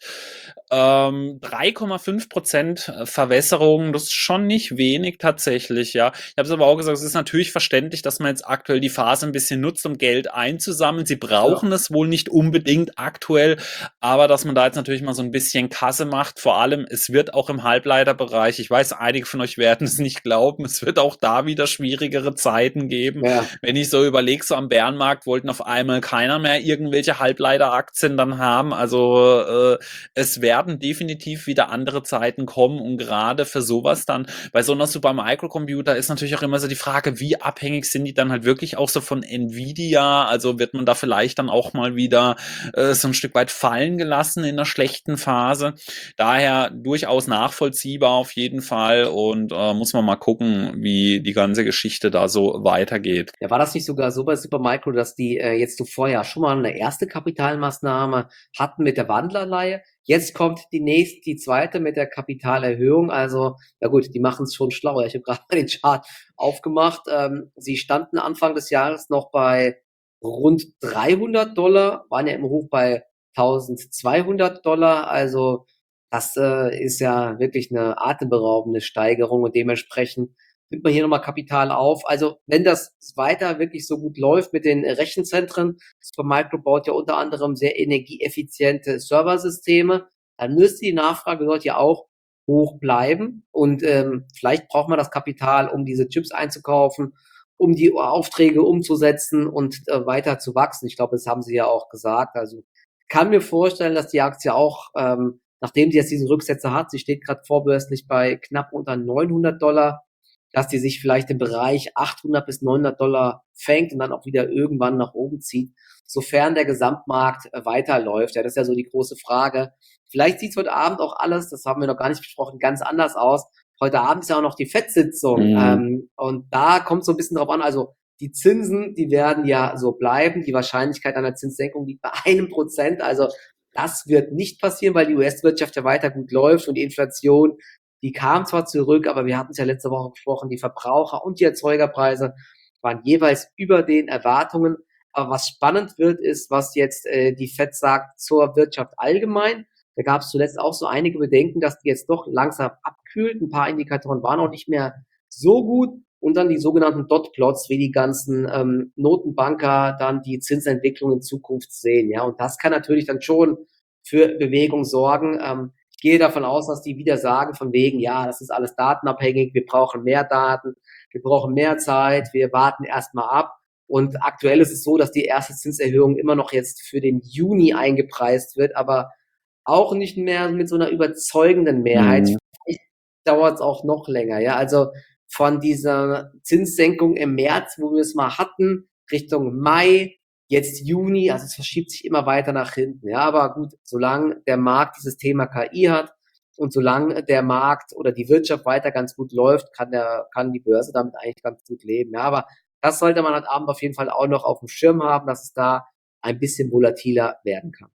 Ähm, drei Komma fünf Prozent Verwässerung, das ist schon nicht wenig tatsächlich, ja. Ich habe es aber auch gesagt, es ist natürlich verständlich, dass man jetzt aktuell die Phase ein bisschen nutzt, um Geld einzusammeln. Sie Ja. brauchen es wohl nicht unbedingt aktuell, aber dass man da jetzt natürlich mal so ein bisschen Kasse macht, vor allem, es wird auch im Halbleiterbereich, ich weiß, einige von euch werden es nicht glauben, es wird auch da wieder schwierigere Zeiten geben. Ja. Wenn ich so überlege, so am Bärenmarkt wollten auf einmal keiner mehr irgendwelche Halbleiteraktien dann haben. Also äh, es werden definitiv wieder andere Zeiten kommen und gerade für sowas dann, bei so einer Supermicrocomputer ist natürlich auch immer so die Frage, wie abhängig sind die dann halt wirklich auch so von Nvidia? Also wird man da vielleicht dann auch mal wieder äh, so ein Stück weit fallen gelassen in einer schlechten Phase. Daher durchaus nachvollziehbar auf jeden Fall und äh, muss man mal gucken, wie die ganze Geschichte da so weitergeht. Ja, war das nicht sogar so bei Supermicro, dass die äh, jetzt zuvor ja schon mal eine erste Kapitalmaßnahme hatten mit der Wandlerleihe? Jetzt kommt die nächste, die zweite mit der Kapitalerhöhung. Also, na gut, die machen es schon schlauer. Ich habe gerade mal den Chart aufgemacht. Ähm, sie standen Anfang des Jahres noch bei rund dreihundert Dollar, waren ja im Hoch bei tausendzweihundert Dollar. Also, das äh, ist ja wirklich eine atemberaubende Steigerung und dementsprechend nimmt man hier nochmal Kapital auf. Also wenn das weiter wirklich so gut läuft mit den Rechenzentren, Supermicro baut ja unter anderem sehr energieeffiziente Serversysteme, dann müsste die Nachfrage dort ja auch hoch bleiben. Und ähm, vielleicht braucht man das Kapital, um diese Chips einzukaufen, um die Aufträge umzusetzen und äh, weiter zu wachsen. Ich glaube, das haben sie ja auch gesagt. Also kann mir vorstellen, dass die Aktie auch, ähm, nachdem sie jetzt diese Rücksätze hat, sie steht gerade vorbörslich bei knapp unter neunhundert Dollar, dass die sich vielleicht im Bereich achthundert bis neunhundert Dollar fängt und dann auch wieder irgendwann nach oben zieht, sofern der Gesamtmarkt äh, weiterläuft. Ja, das ist ja so die große Frage. Vielleicht sieht es heute Abend auch alles, das haben wir noch gar nicht besprochen, ganz anders aus. Heute Abend ist ja auch noch die Fed-Sitzung Mhm. ähm, und da kommt so ein bisschen drauf an, also die Zinsen, die werden ja so bleiben. Die Wahrscheinlichkeit einer Zinssenkung liegt bei einem Prozent. Also das wird nicht passieren, weil die U S-Wirtschaft ja weiter gut läuft und die Inflation, die kam zwar zurück, aber wir hatten es ja letzte Woche gesprochen, die Verbraucher- und die Erzeugerpreise waren jeweils über den Erwartungen. Aber was spannend wird, ist, was jetzt äh, die Fed sagt zur Wirtschaft allgemein. Da gab es zuletzt auch so einige Bedenken, dass die jetzt doch langsam abkühlt. Ein paar Indikatoren waren auch nicht mehr so gut. Und dann die sogenannten Dot-Plots, wie die ganzen ähm, Notenbanker dann die Zinsentwicklung in Zukunft sehen. Ja, und das kann natürlich dann schon für Bewegung sorgen. Ähm, ich gehe davon aus, dass die wieder sagen von wegen, ja, das ist alles datenabhängig, wir brauchen mehr Daten, wir brauchen mehr Zeit, wir warten erstmal ab. Und aktuell ist es so, dass die erste Zinserhöhung immer noch jetzt für den Juni eingepreist wird, aber auch nicht mehr mit so einer überzeugenden Mehrheit. Mhm. Vielleicht dauert es auch noch länger. Ja, also von dieser Zinssenkung im März, wo wir es mal hatten, Richtung Mai, jetzt Juni, also es verschiebt sich immer weiter nach hinten. Ja, aber gut, solange der Markt dieses Thema K I hat und solange der Markt oder die Wirtschaft weiter ganz gut läuft, kann der, kann die Börse damit eigentlich ganz gut leben. Ja, aber das sollte man heute Abend auf jeden Fall auch noch auf dem Schirm haben, dass es da ein bisschen volatiler werden kann.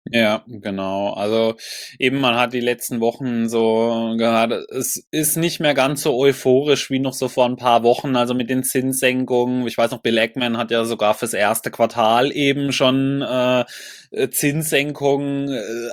Ja, genau. Also eben, man hat die letzten Wochen so gehört, es ist nicht mehr ganz so euphorisch wie noch so vor ein paar Wochen, also mit den Zinssenkungen. Ich weiß noch, Bill Ackman hat ja sogar fürs erste Quartal eben schon äh, äh, Zinssenkungen äh,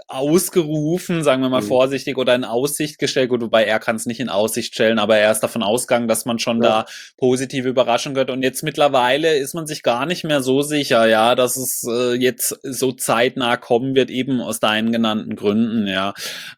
ausgerufen, sagen wir mal Mhm. vorsichtig, oder in Aussicht gestellt. Gut, wobei er kann es nicht in Aussicht stellen, aber er ist davon ausgegangen, dass man schon Ja, da positive Überraschung wird. Und jetzt mittlerweile ist man sich gar nicht mehr so sicher, ja, dass es äh, jetzt so zeitnah kommen wird, eben aus deinen genannten Gründen, ja.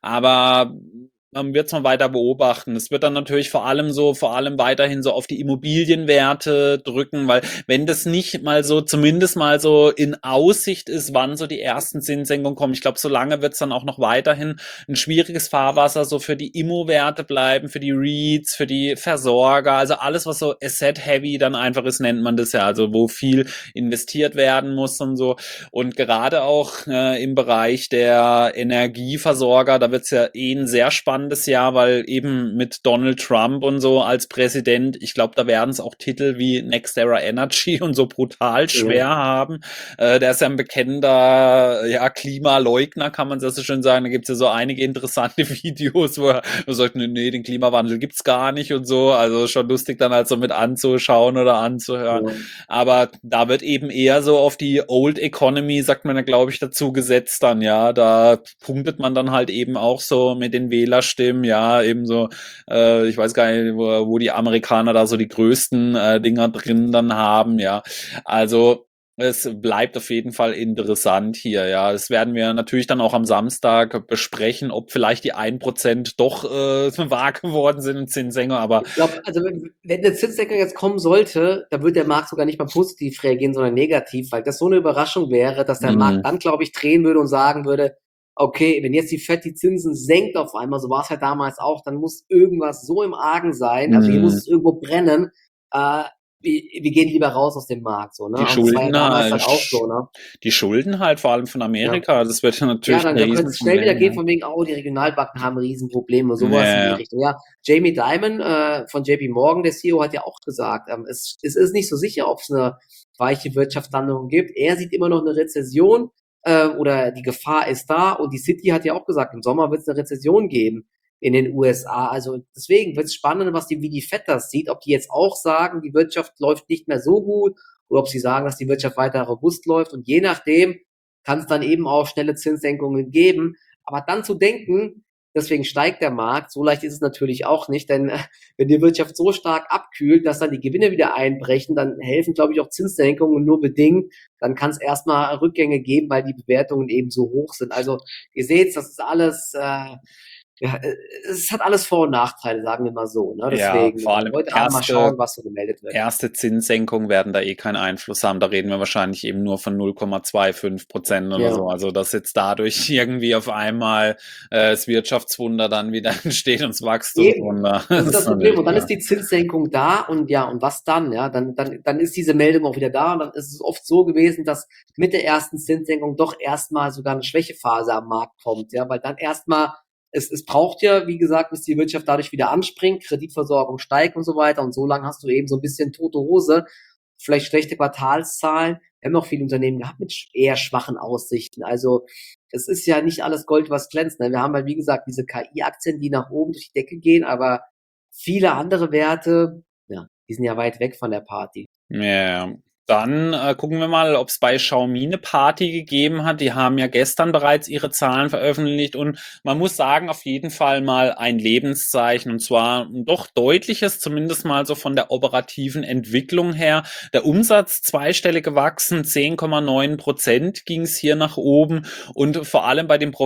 Aber man wird es mal weiter beobachten. Es wird dann natürlich vor allem so, vor allem weiterhin so auf die Immobilienwerte drücken, weil wenn das nicht mal so, zumindest mal so in Aussicht ist, wann so die ersten Zinssenkungen kommen, ich glaube, solange wird es dann auch noch weiterhin ein schwieriges Fahrwasser so für die Immo-Werte bleiben, für die REITs, für die Versorger, also alles, was so Asset-heavy dann einfach ist, nennt man das ja, also wo viel investiert werden muss und so. Und gerade auch äh, im Bereich der Energieversorger, da wird es ja eh ein sehr spannendes Jahr, weil eben mit Donald Trump und so als Präsident, ich glaube, da werden es auch Titel wie Next Era Energy und so brutal ja, schwer haben. Äh, der ist ja ein bekennender ja, Klimaleugner, kann man das so schön sagen. Da gibt es ja so einige interessante Videos, wo er sagt, nee, nee, den Klimawandel gibt's gar nicht und so. Also schon lustig dann halt so mit anzuschauen oder anzuhören. ja. Aber da wird eben eher so auf die Old Economy, sagt man da, glaube ich, dazu gesetzt dann, ja. Da punktet man dann halt eben auch so mit den Wählerstimmen, ja, eben so, äh, ich weiß gar nicht, wo, wo die Amerikaner da so die größten äh, Dinger drin dann haben, ja. Also es bleibt auf jeden Fall interessant hier, ja. Das werden wir natürlich dann auch am Samstag besprechen, ob vielleicht die ein Prozent doch äh, wahr geworden sind in Zinssenkung, aber Ich glaube, also wenn, wenn der Zinssenkung jetzt kommen sollte, dann wird der Markt sogar nicht mal positiv reagieren, sondern negativ, weil das so eine Überraschung wäre, dass der Markt mh, dann, glaube ich, drehen würde und sagen würde, okay, wenn jetzt die Fed die Zinsen senkt auf einmal, so war es ja damals auch, dann muss irgendwas so im Argen sein, also hier muss mh, es irgendwo brennen, äh, wir, wir gehen lieber raus aus dem Markt, so, die ne? Und das war ja Schulden, damals äh, dann auch so, ne? die Schulden halt vor allem von Ja. Amerika, das wird ja Ja, natürlich ein dann, dann könnte es schnell wieder Riesenproblem, gehen ja. von wegen, oh, die Regionalbanken haben Riesenprobleme, Ja, sowas in die ja. Richtung. Ja, Jamie Dimon äh, von J P Morgan, der C E O, hat ja auch gesagt, ähm, es, es ist nicht so sicher, ob es eine weiche Wirtschaftslandung gibt. Er sieht immer noch eine Rezession äh, oder die Gefahr ist da. Und die City hat ja auch gesagt, im Sommer wird es eine Rezession geben in den U S A. Also deswegen wird es spannend, was die, wie die Fed das sieht, ob die jetzt auch sagen, die Wirtschaft läuft nicht mehr so gut oder ob sie sagen, dass die Wirtschaft weiter robust läuft. Und je nachdem kann es dann eben auch schnelle Zinssenkungen geben. Aber dann zu denken, deswegen steigt der Markt, so leicht ist es natürlich auch nicht, denn äh, wenn die Wirtschaft so stark abkühlt, dass dann die Gewinne wieder einbrechen, dann helfen, glaube ich, auch Zinssenkungen nur bedingt. Dann kann es erstmal Rückgänge geben, weil die Bewertungen eben so hoch sind. Also ihr seht, das ist alles, äh, ja, äh, es hat alles Vor- und Nachteile, sagen wir mal so. Ne? Ja, Deswegen vor äh, allem heute Abend mal erste schauen, was so gemeldet wird. erste Zinssenkungen werden da eh keinen Einfluss haben. Da reden wir wahrscheinlich eben nur von null Komma fünfundzwanzig Prozent oder Ja. so. Also, dass jetzt dadurch irgendwie auf einmal äh, das Wirtschaftswunder dann wieder entsteht und das Eben. Wachstumswunder. Das Das ist ist das Problem. natürlich Und dann ist klar. die Zinssenkung da und ja, und was dann? Ja, dann, dann, dann ist diese Meldung auch wieder da und dann ist es oft so gewesen, dass mit der ersten Zinssenkung doch erstmal sogar eine Schwächephase am Markt kommt, ja, weil dann erstmal es, es braucht ja, wie gesagt, bis die Wirtschaft dadurch wieder anspringt, Kreditversorgung steigt und so weiter und so lange hast du eben so ein bisschen tote Hose, vielleicht schlechte Quartalszahlen. Wir haben auch viele Unternehmen gehabt mit eher schwachen Aussichten. Also es ist ja nicht alles Gold, was glänzt. Ne? Wir haben halt, wie gesagt, diese K I-Aktien, die nach oben durch die Decke gehen, aber viele andere Werte, ja, die sind ja weit weg von der Party. Ja, dann äh, gucken wir mal, ob es bei Xiaomi eine Party gegeben hat. Die haben ja gestern bereits ihre Zahlen veröffentlicht und man muss sagen, auf jeden Fall mal ein Lebenszeichen und zwar ein doch deutliches, zumindest mal so von der operativen Entwicklung her. Der Umsatz zweistellig gewachsen, zehn Komma neun Prozent ging es hier nach oben und vor allem bei den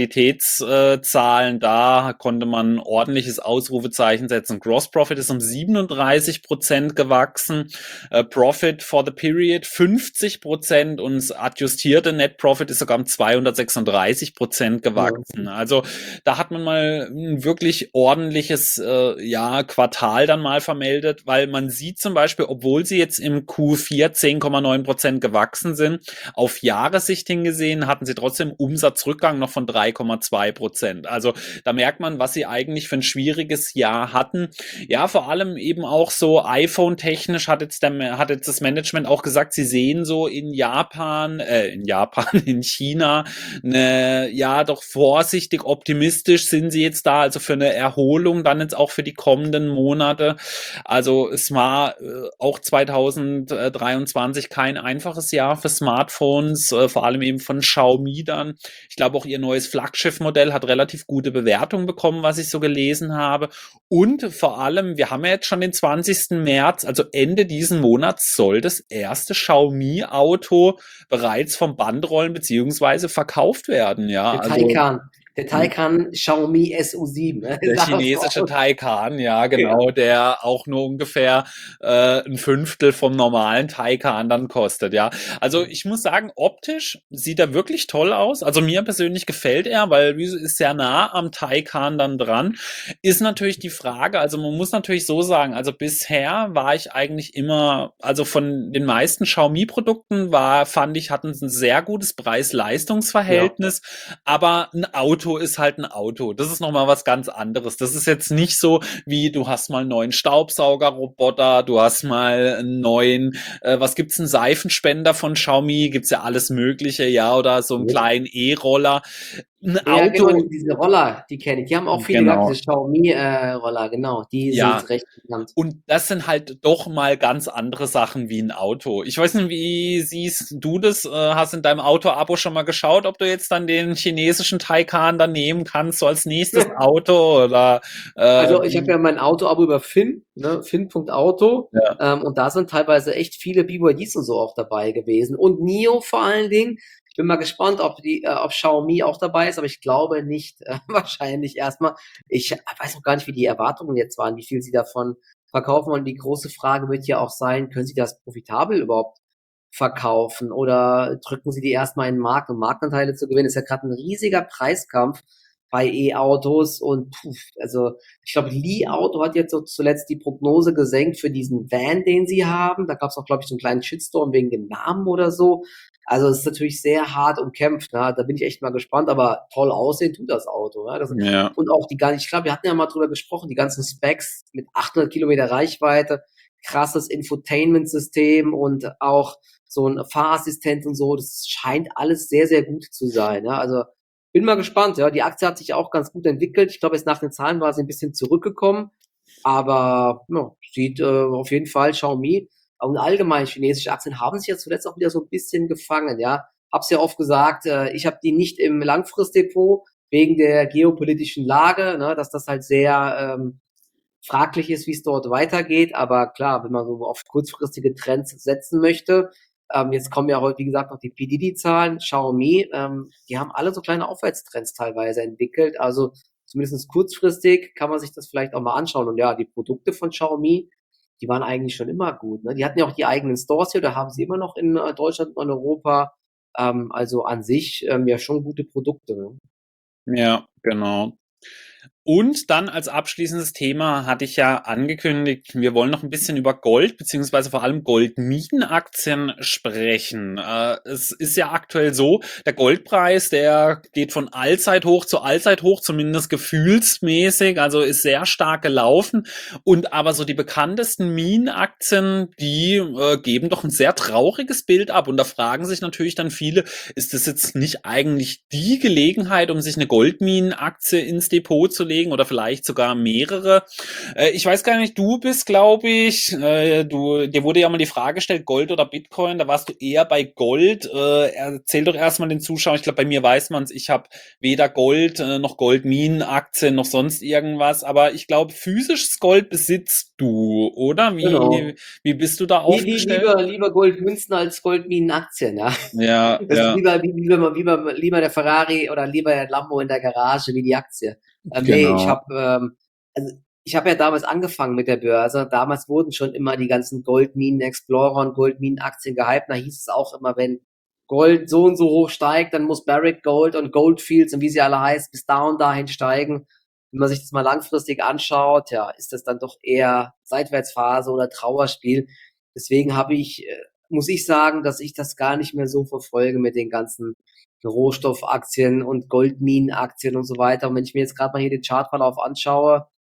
Profitabilitätszahlen, da konnte man ein ordentliches Ausrufezeichen setzen. Gross Profit ist um siebenunddreißig Prozent gewachsen. Äh, Profit for the Period fünfzig Prozent und das adjustierte Net Profit ist sogar um zweihundertsechsunddreißig Prozent Ja. gewachsen. Also da hat man mal ein wirklich ordentliches äh, ja, Quartal dann mal vermeldet, weil man sieht zum Beispiel, obwohl sie jetzt im Q vier zehn Komma neun Prozent gewachsen sind, auf Jahressicht hingesehen hatten sie trotzdem Umsatzrückgang noch von drei Komma zwei Prozent. Also da merkt man, was sie eigentlich für ein schwieriges Jahr hatten. Ja, vor allem eben auch so iPhone-technisch hat jetzt, der, hat jetzt das Management Management auch gesagt, sie sehen so in Japan, äh, in Japan, in China, eine, ja, doch vorsichtig optimistisch sind sie jetzt da, also für eine Erholung dann jetzt auch für die kommenden Monate. Also es war äh, auch zwanzig dreiundzwanzig kein einfaches Jahr für Smartphones, äh, vor allem eben von Xiaomi dann. Ich glaube auch ihr neues Flaggschiff-Modell hat relativ gute Bewertungen bekommen, was ich so gelesen habe. Und vor allem, wir haben ja jetzt schon den zwanzigsten März, also Ende diesen Monats soll das erste Xiaomi-Auto bereits vom Band rollen beziehungsweise verkauft werden. Ja, Der also Taycan, der Taycan Xiaomi S U sieben. Ne? der Sag das chinesische mal. Taycan, ja Ja. genau, der auch nur ungefähr äh, ein Fünftel vom normalen Taycan dann kostet, ja. Also ich muss sagen, optisch sieht er wirklich toll aus. Also mir persönlich gefällt er, weil wie so- ist sehr nah am Taycan dann dran. Ist natürlich die Frage, also man muss natürlich so sagen, also bisher war ich eigentlich immer, also von den meisten Xiaomi-Produkten war, fand ich, hatten ein sehr gutes Ja. Preis-Leistungs-Verhältnis, aber ein Auto ist halt ein Auto. Das ist nochmal was ganz anderes. Das ist jetzt nicht so, wie du hast mal einen neuen Staubsaugerroboter, du hast mal einen neuen, äh, was gibt's, einen Seifenspender von Xiaomi, gibt's ja alles Mögliche, ja, oder so einen kleinen E-Roller. Ein Ja, genau, Auto, die, diese Roller, die kenne ich. Die haben auch viele gehabt, genau, diese Xiaomi-Roller, genau. Die ja. sind recht bekannt. Und das sind halt doch mal ganz andere Sachen wie ein Auto. Ich weiß nicht, wie siehst du das? Äh, hast in deinem Auto-Abo schon mal geschaut, ob du jetzt dann den chinesischen Taycan dann nehmen kannst, so als nächstes Auto oder äh, Also ich habe wie? ja mein Auto-Abo über Finn, ne, Finn.auto, Ja. ähm, und da sind teilweise echt viele B Y Ds und so auch dabei gewesen. Und Nio vor allen Dingen. Ich bin mal gespannt, ob die, äh, ob Xiaomi auch dabei ist, aber ich glaube nicht, äh, wahrscheinlich erstmal. Ich weiß noch gar nicht, wie die Erwartungen jetzt waren, wie viel sie davon verkaufen. Und die große Frage wird ja auch sein, können sie das profitabel überhaupt verkaufen oder drücken sie die erstmal in den Markt, um Marktanteile zu gewinnen? Ist ja gerade ein riesiger Preiskampf bei E-Autos und puh, also ich glaube, Li Auto hat jetzt so zuletzt die Prognose gesenkt für diesen Van, den sie haben. Da gab es auch, glaube ich, so einen kleinen Shitstorm wegen dem Namen oder so. Also es ist natürlich sehr hart umkämpft. Ne? Da bin ich echt mal gespannt, aber toll aussehen tut das Auto. Ne? Das, Ja. und auch die ganzen, ich glaube, wir hatten ja mal drüber gesprochen, die ganzen Specs mit achthundert Kilometer Reichweite, krasses Infotainment-System und auch so ein Fahrassistent und so. Das scheint alles sehr, sehr gut zu sein. Ne? Also bin mal gespannt, ja. Die Aktie hat sich auch ganz gut entwickelt. Ich glaube, jetzt nach den Zahlen war sie ein bisschen zurückgekommen, aber ja, sieht äh, auf jeden Fall Xiaomi und allgemein chinesische Aktien haben sich ja zuletzt auch wieder so ein bisschen gefangen, ja. Hab's ja oft gesagt, äh, ich habe die nicht im Langfristdepot wegen der geopolitischen Lage, ne, dass das halt sehr ähm, fraglich ist, wie es dort weitergeht. Aber klar, wenn man so auf kurzfristige Trends setzen möchte, ähm, jetzt kommen ja heute, wie gesagt, noch die P D D-Zahlen, Xiaomi, ähm, die haben alle so kleine Aufwärtstrends teilweise entwickelt. Also zumindest kurzfristig kann man sich das vielleicht auch mal anschauen. Und ja, die Produkte von Xiaomi, die waren eigentlich schon immer gut. Ne? Die hatten ja auch die eigenen Stores hier, da haben sie immer noch in äh, Deutschland und in Europa. Ähm, also an sich ähm, ja schon gute Produkte. Ne? Ja, genau. Und dann als abschließendes Thema hatte ich ja angekündigt, wir wollen noch ein bisschen über Gold beziehungsweise vor allem Goldminenaktien sprechen. Äh, es ist ja aktuell so, der Goldpreis, der geht von Allzeithoch zu Allzeithoch, zumindest gefühlsmäßig, also ist sehr stark gelaufen. Und aber so die bekanntesten Minenaktien, die äh, geben doch ein sehr trauriges Bild ab. Und da fragen sich natürlich dann viele, ist das jetzt nicht eigentlich die Gelegenheit, um sich eine Goldminenaktie ins Depot zu legen oder vielleicht sogar mehrere? Äh, ich weiß gar nicht, du bist, glaube ich, äh, du, dir wurde ja mal die Frage gestellt, Gold oder Bitcoin, da warst du eher bei Gold. Äh, erzähl doch erstmal den Zuschauern, ich glaube, bei mir weiß man es, ich habe weder Gold äh, noch Goldminenaktien noch sonst irgendwas, aber ich glaube, physisches Gold besitzt du, oder? Wie, Genau. wie bist du da Li li aufgestellt? lieber lieber Goldmünzen als Goldminenaktien, ja. Ja, Das ist ja, lieber wie lieber lieber lieber der Ferrari oder lieber der Lambo in der Garage wie die Aktie. Ähm, ne, ich genau. habe ähm, also ich habe ja damals angefangen mit der Börse. Damals wurden schon immer die ganzen Goldminen-Explorer und Goldminenaktien gehypt. Da hieß es auch immer, wenn Gold so und so hoch steigt, dann muss Barrick Gold und Goldfields und wie sie alle heißen, bis da und dahin steigen. Wenn man sich das mal langfristig anschaut, ja, ist das dann doch eher Seitwärtsphase oder Trauerspiel. Deswegen habe ich, äh, muss ich sagen, dass ich das gar nicht mehr so verfolge mit den ganzen Rohstoffaktien und Goldminenaktien und so weiter. Und wenn ich mir jetzt gerade mal hier den Chartverlauf anschaue,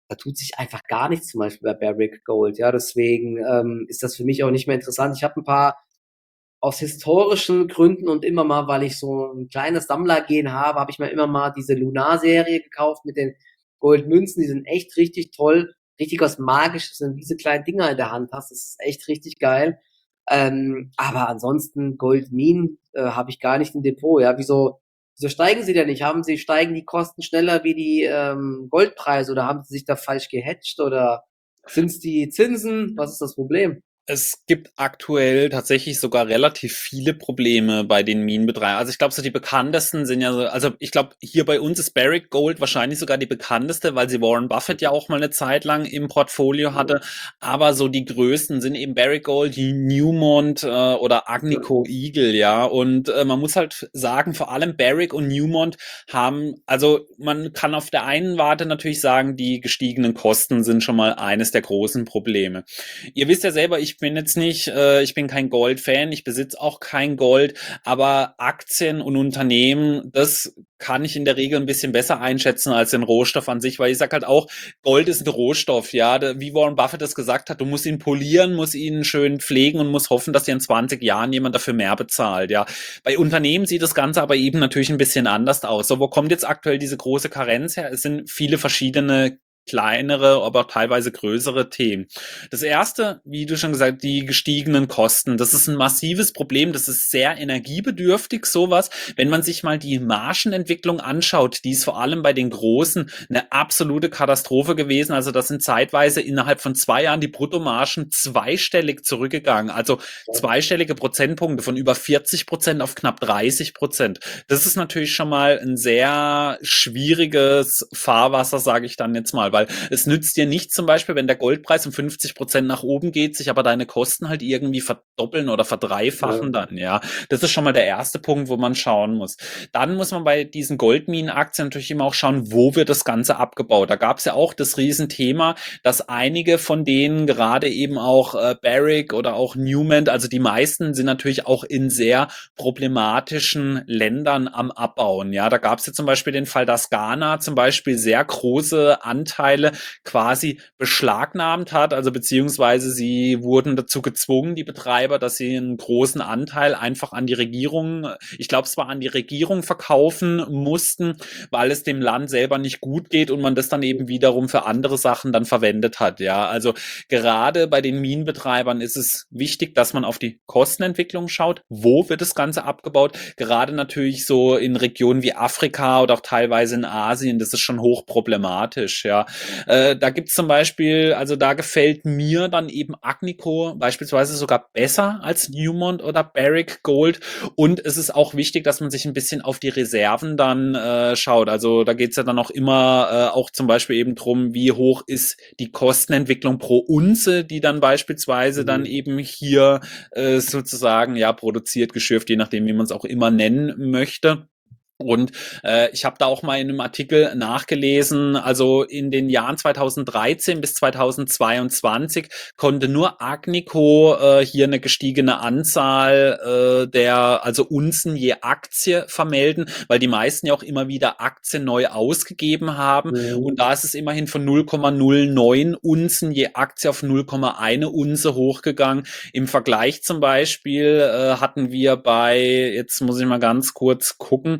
da tut sich einfach gar nichts, zum Beispiel bei Barrick Gold. Ja, deswegen ähm, ist das für mich auch nicht mehr interessant. Ich habe ein paar aus historischen Gründen und immer mal, weil ich so ein kleines Sammlergehen habe, habe ich mir immer mal diese Lunar-Serie gekauft mit den Goldmünzen. Die sind echt richtig toll, richtig was Magisches, wenn du diese kleinen Dinger in der Hand hast. Das ist echt richtig geil. Ähm, aber ansonsten Goldminen äh, habe ich gar nicht im Depot. Ja, wieso, wieso steigen sie denn nicht? Haben sie, steigen die Kosten schneller wie die ähm, Goldpreise oder haben sie sich da falsch gehatcht oder sind es die Zinsen? Was ist das Problem? Es gibt aktuell tatsächlich sogar relativ viele Probleme bei den Minenbetreibern. Also ich glaube, so die bekanntesten sind ja so, also ich glaube, hier bei uns ist Barrick Gold wahrscheinlich sogar die bekannteste, weil sie Warren Buffett ja auch mal eine Zeit lang im Portfolio hatte. Aber so die größten sind eben Barrick Gold, die Newmont äh, oder Agnico Eagle, ja. Und äh, man muss halt sagen, vor allem Barrick und Newmont haben, also man kann auf der einen Warte natürlich sagen, die gestiegenen Kosten sind schon mal eines der großen Probleme. Ihr wisst ja selber, ich bin jetzt nicht, äh, ich bin kein Gold-Fan, ich besitze auch kein Gold, aber Aktien und Unternehmen, das kann ich in der Regel ein bisschen besser einschätzen als den Rohstoff an sich, weil ich sag halt auch, Gold ist ein Rohstoff, ja, wie Warren Buffett das gesagt hat, du musst ihn polieren, musst ihn schön pflegen und musst hoffen, dass dir in zwanzig Jahren jemand dafür mehr bezahlt, ja. Bei Unternehmen sieht das Ganze aber eben natürlich ein bisschen anders aus. So, wo kommt jetzt aktuell diese große Karenz her? Es sind viele verschiedene kleinere, aber auch teilweise größere Themen. Das erste, wie du schon gesagt, die gestiegenen Kosten. Das ist ein massives Problem. Das ist sehr energiebedürftig, sowas. Wenn man sich mal die Margenentwicklung anschaut, die ist vor allem bei den Großen eine absolute Katastrophe gewesen. Also das sind zeitweise innerhalb von zwei Jahren die Bruttomargen zweistellig zurückgegangen. Also zweistellige Prozentpunkte von über vierzig Prozent auf knapp dreißig Prozent. Das ist natürlich schon mal ein sehr schwieriges Fahrwasser, sage ich dann jetzt mal, weil es nützt dir nicht zum Beispiel, wenn der Goldpreis um fünfzig Prozent nach oben geht, sich aber deine Kosten halt irgendwie verdoppeln oder verdreifachen Ja. dann, ja. Das ist schon mal der erste Punkt, wo man schauen muss. Dann muss man bei diesen Goldminenaktien natürlich immer auch schauen, wo wird das Ganze abgebaut. Da gab es ja auch das Riesenthema, dass einige von denen, gerade eben auch äh, Barrick oder auch Newmont, also die meisten sind natürlich auch in sehr problematischen Ländern am Abbauen. Ja, da gab es ja zum Beispiel den Fall, dass Ghana zum Beispiel sehr große Anteile quasi beschlagnahmt hat, also beziehungsweise sie wurden dazu gezwungen, die Betreiber, dass sie einen großen Anteil einfach an die Regierung, ich glaube, es war an die Regierung verkaufen mussten, weil es dem Land selber nicht gut geht und man das dann eben wiederum für andere Sachen dann verwendet hat. Ja, also gerade bei den Minenbetreibern ist es wichtig, dass man auf die Kostenentwicklung schaut. Wo wird das Ganze abgebaut? Gerade natürlich so in Regionen wie Afrika oder auch teilweise in Asien, das ist schon hochproblematisch, ja. Äh, da gibt's zum Beispiel, also da gefällt mir dann eben Agnico beispielsweise sogar besser als Newmont oder Barrick Gold. Und es ist auch wichtig, dass man sich ein bisschen auf die Reserven dann äh, schaut. Also da geht's ja dann auch immer äh, auch zum Beispiel eben drum, wie hoch ist die Kostenentwicklung pro Unze, die dann beispielsweise dann Mhm. eben hier äh, sozusagen ja produziert, geschürft, je nachdem, wie man es auch immer nennen möchte. Und äh, ich habe da auch mal in einem Artikel nachgelesen, also in den Jahren zweitausenddreizehn bis zweitausendzweiundzwanzig konnte nur Agnico äh, hier eine gestiegene Anzahl äh, der, also Unzen je Aktie vermelden, weil die meisten ja auch immer wieder Aktien neu ausgegeben haben. Und Mhm. da ist es immerhin von null Komma null neun Unzen je Aktie auf null Komma eins Unze hochgegangen. Im Vergleich zum Beispiel äh, hatten wir bei, jetzt muss ich mal ganz kurz gucken,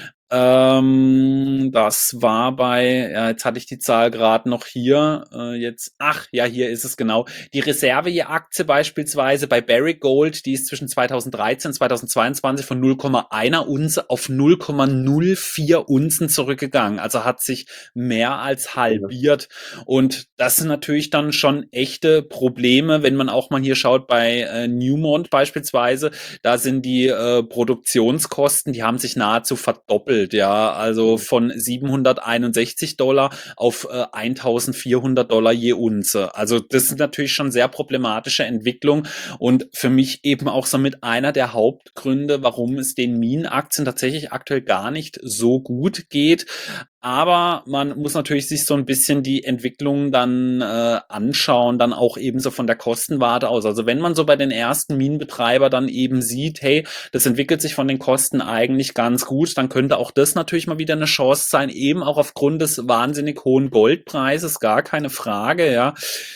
ähm, das war bei, ja, jetzt hatte ich die Zahl gerade noch hier, äh, jetzt, ach, ja, hier ist es genau. Die Reserve je Aktie beispielsweise bei Barrick Gold, die ist zwischen zweitausenddreizehn und zweitausendzweiundzwanzig von null Komma eins Unze auf null Komma null vier Unzen zurückgegangen. Also hat sich mehr als halbiert. Und das sind natürlich dann schon echte Probleme, wenn man auch mal hier schaut bei äh, Newmont beispielsweise. Da sind die äh, Produktionskosten, die haben sich nahezu verdoppelt, ja, also von siebenhunderteinundsechzig Dollar auf äh, eintausendvierhundert Dollar je Unze. Also das sind natürlich schon sehr problematische Entwicklungen und für mich eben auch somit einer der Hauptgründe, warum es den Minenaktien tatsächlich aktuell gar nicht so gut geht. Aber man muss natürlich sich so ein bisschen die Entwicklung dann äh, anschauen, dann auch ebenso von der Kostenwarte aus. Also wenn man so bei den ersten Minenbetreiber dann eben sieht, hey, das entwickelt sich von den Kosten eigentlich ganz gut, dann könnte auch das natürlich mal wieder eine Chance sein, eben auch aufgrund des wahnsinnig hohen Goldpreises, gar keine Frage, ja.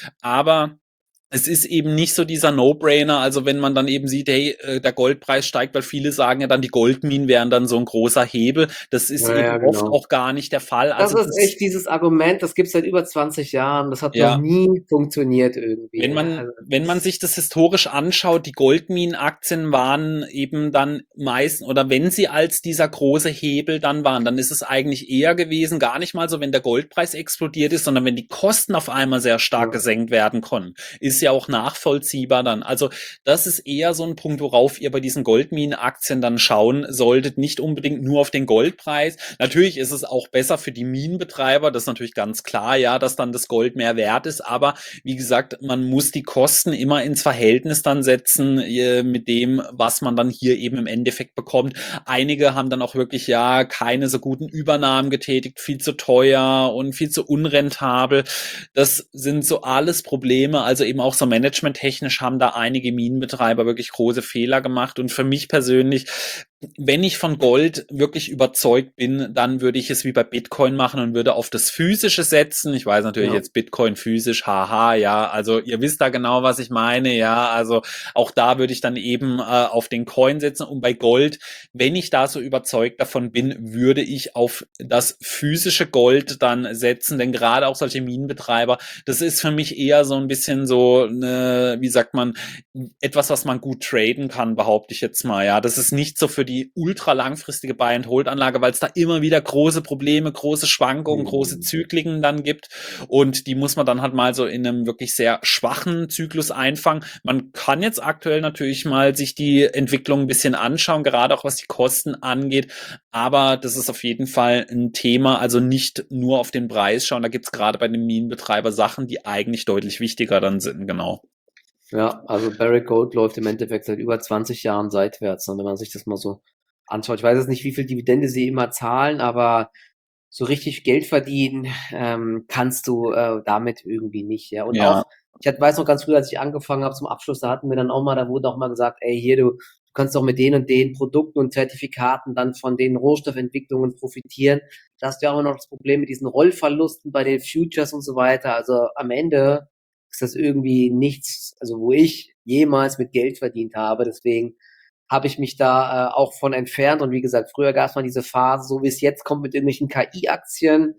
Aber es ist eben nicht so dieser No-Brainer, also wenn man dann eben sieht, hey, äh, der Goldpreis steigt, weil viele sagen ja dann, die Goldminen wären dann so ein großer Hebel. Das ist Ja, eben ja, oft genau. auch gar nicht der Fall. Das Also ist das, echt dieses Argument, das gibt's seit über zwanzig Jahren. Das hat noch ja, nie funktioniert irgendwie. wenn Ja, man, also wenn man das, sich das historisch anschaut, die Goldminenaktien waren eben dann meist, oder wenn sie als dieser große Hebel dann waren, dann ist es eigentlich eher gewesen, gar nicht mal so, wenn der Goldpreis explodiert ist, sondern wenn die Kosten auf einmal sehr stark ja, gesenkt werden konnten. Ist ja auch nachvollziehbar dann. Also das ist eher so ein Punkt, worauf ihr bei diesen Goldminenaktien dann schauen solltet, nicht unbedingt nur auf den Goldpreis. Natürlich ist es auch besser für die Minenbetreiber, das ist natürlich ganz klar, ja, dass dann das Gold mehr wert ist, aber wie gesagt, man muss die Kosten immer ins Verhältnis dann setzen äh, mit dem, was man dann hier eben im Endeffekt bekommt. Einige haben dann auch wirklich ja keine so guten Übernahmen getätigt, viel zu teuer und viel zu unrentabel. Das sind so alles Probleme, also eben auch so managementtechnisch haben da einige Minenbetreiber wirklich große Fehler gemacht und für mich persönlich, wenn ich von Gold wirklich überzeugt bin, dann würde ich es wie bei Bitcoin machen und würde auf das Physische setzen. Ich weiß natürlich ja. jetzt Bitcoin physisch, haha, ja, also ihr wisst da genau, was ich meine, ja, also auch da würde ich dann eben äh, auf den Coin setzen und bei Gold, wenn ich da so überzeugt davon bin, würde ich auf das physische Gold dann setzen, denn gerade auch solche Minenbetreiber, das ist für mich eher so ein bisschen so eine, wie sagt man, etwas, was man gut traden kann, behaupte ich jetzt mal. Ja, das ist nicht so für die ultra langfristige Buy-and-Hold-Anlage, weil es da immer wieder große Probleme, große Schwankungen, große Mhm. Zykliken dann gibt. Und die muss man dann halt mal so in einem wirklich sehr schwachen Zyklus einfangen. Man kann jetzt aktuell natürlich mal sich die Entwicklung ein bisschen anschauen, gerade auch was die Kosten angeht. Aber das ist auf jeden Fall ein Thema. Also nicht nur auf den Preis schauen. Da gibt es gerade bei den Minenbetreiber Sachen, die eigentlich deutlich wichtiger dann sind. Genau. Ja, also Barrick Gold läuft im Endeffekt seit über zwanzig Jahren seitwärts, ne, wenn man sich das mal so anschaut. Ich weiß jetzt nicht, wie viel Dividende sie immer zahlen, aber so richtig Geld verdienen ähm, kannst du äh, damit irgendwie nicht. Ja. Und Ja. auch, ich hat, weiß noch ganz früh, als ich angefangen habe zum Abschluss, da hatten wir dann auch mal, da wurde auch mal gesagt, ey, hier, du, du kannst doch mit den und den Produkten und Zertifikaten dann von den Rohstoffentwicklungen profitieren. Da hast du ja auch noch das Problem mit diesen Rollverlusten bei den Futures und so weiter. Also am Ende ist das irgendwie nichts, also wo ich jemals mit Geld verdient habe. Deswegen habe ich mich da äh, auch von entfernt. Und wie gesagt, früher gab es mal diese Phase, so wie es jetzt kommt mit irgendwelchen K I-Aktien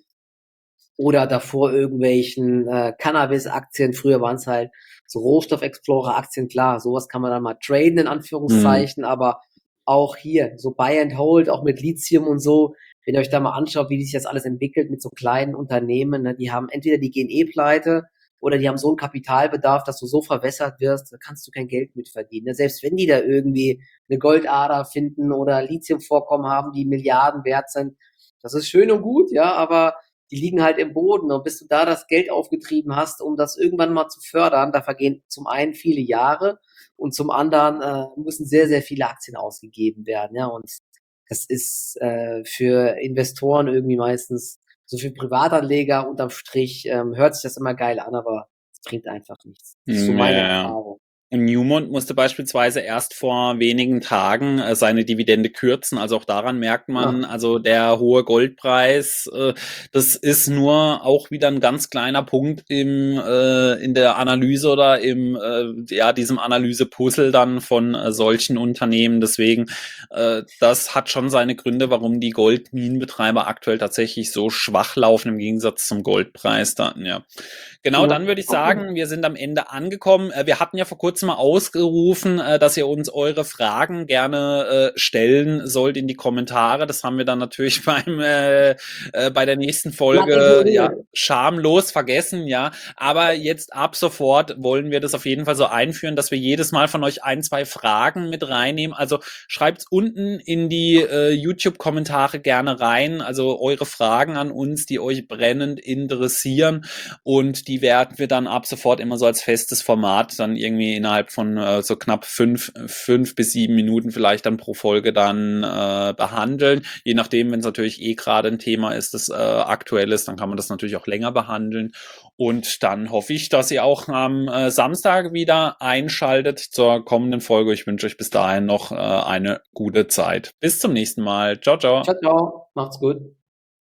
oder davor irgendwelchen äh, Cannabis-Aktien. Früher waren es halt so Rohstoff-Explorer-Aktien, klar, sowas kann man dann mal traden, in Mhm. Anführungszeichen, aber auch hier, so Buy and Hold, auch mit Lithium und so, wenn ihr euch da mal anschaut, wie sich das alles entwickelt mit so kleinen Unternehmen, ne, die haben entweder die gehen eh pleite oder die haben so einen Kapitalbedarf, dass du so verwässert wirst, da kannst du kein Geld mit verdienen. Ne? Selbst wenn die da irgendwie eine Goldader finden oder Lithiumvorkommen haben, die Milliarden wert sind, das ist schön und gut, ja, aber die liegen halt im Boden. Und bis du da das Geld aufgetrieben hast, um das irgendwann mal zu fördern, da vergehen zum einen viele Jahre und zum anderen äh, müssen sehr, sehr viele Aktien ausgegeben werden. Ja, und das ist äh, für Investoren irgendwie meistens, so für Privatanleger unterm Strich, ähm, hört sich das immer geil an, aber es bringt einfach nichts. Das ist so meine Ja. Erfahrung. Und Newmont musste beispielsweise erst vor wenigen Tagen äh, seine Dividende kürzen. Also auch daran merkt man, Ja, also der hohe Goldpreis, äh, das ist nur auch wieder ein ganz kleiner Punkt im, äh, in der Analyse oder im, äh, ja, diesem Analyse-Puzzle dann von äh, solchen Unternehmen. Deswegen, äh, das hat schon seine Gründe, warum die Goldminenbetreiber aktuell tatsächlich so schwach laufen im Gegensatz zum Goldpreis dann, ja. Genau, ja, dann würde ich okay. sagen, wir sind am Ende angekommen. Äh, Wir hatten ja vor kurzem mal ausgerufen, äh, dass ihr uns eure Fragen gerne äh, stellen sollt in die Kommentare. Das haben wir dann natürlich beim äh, äh, bei der nächsten Glatt Folge ja ignoriert. schamlos vergessen, ja. Aber jetzt ab sofort wollen wir das auf jeden Fall so einführen, dass wir jedes Mal von euch ein, zwei Fragen mit reinnehmen. Also schreibt's unten in die äh, YouTube-Kommentare gerne rein. Also eure Fragen an uns, die euch brennend interessieren. Und die werden wir dann ab sofort immer so als festes Format dann irgendwie innerhalb innerhalb von äh, so knapp fünf, fünf bis sieben Minuten vielleicht dann pro Folge dann äh, behandeln. Je nachdem, wenn es natürlich eh gerade ein Thema ist, das äh, aktuell ist, dann kann man das natürlich auch länger behandeln. Und dann hoffe ich, dass ihr auch am äh, Samstag wieder einschaltet zur kommenden Folge. Ich wünsche euch bis dahin noch äh, eine gute Zeit. Bis zum nächsten Mal. Ciao, ciao. Ciao, ciao. Macht's gut.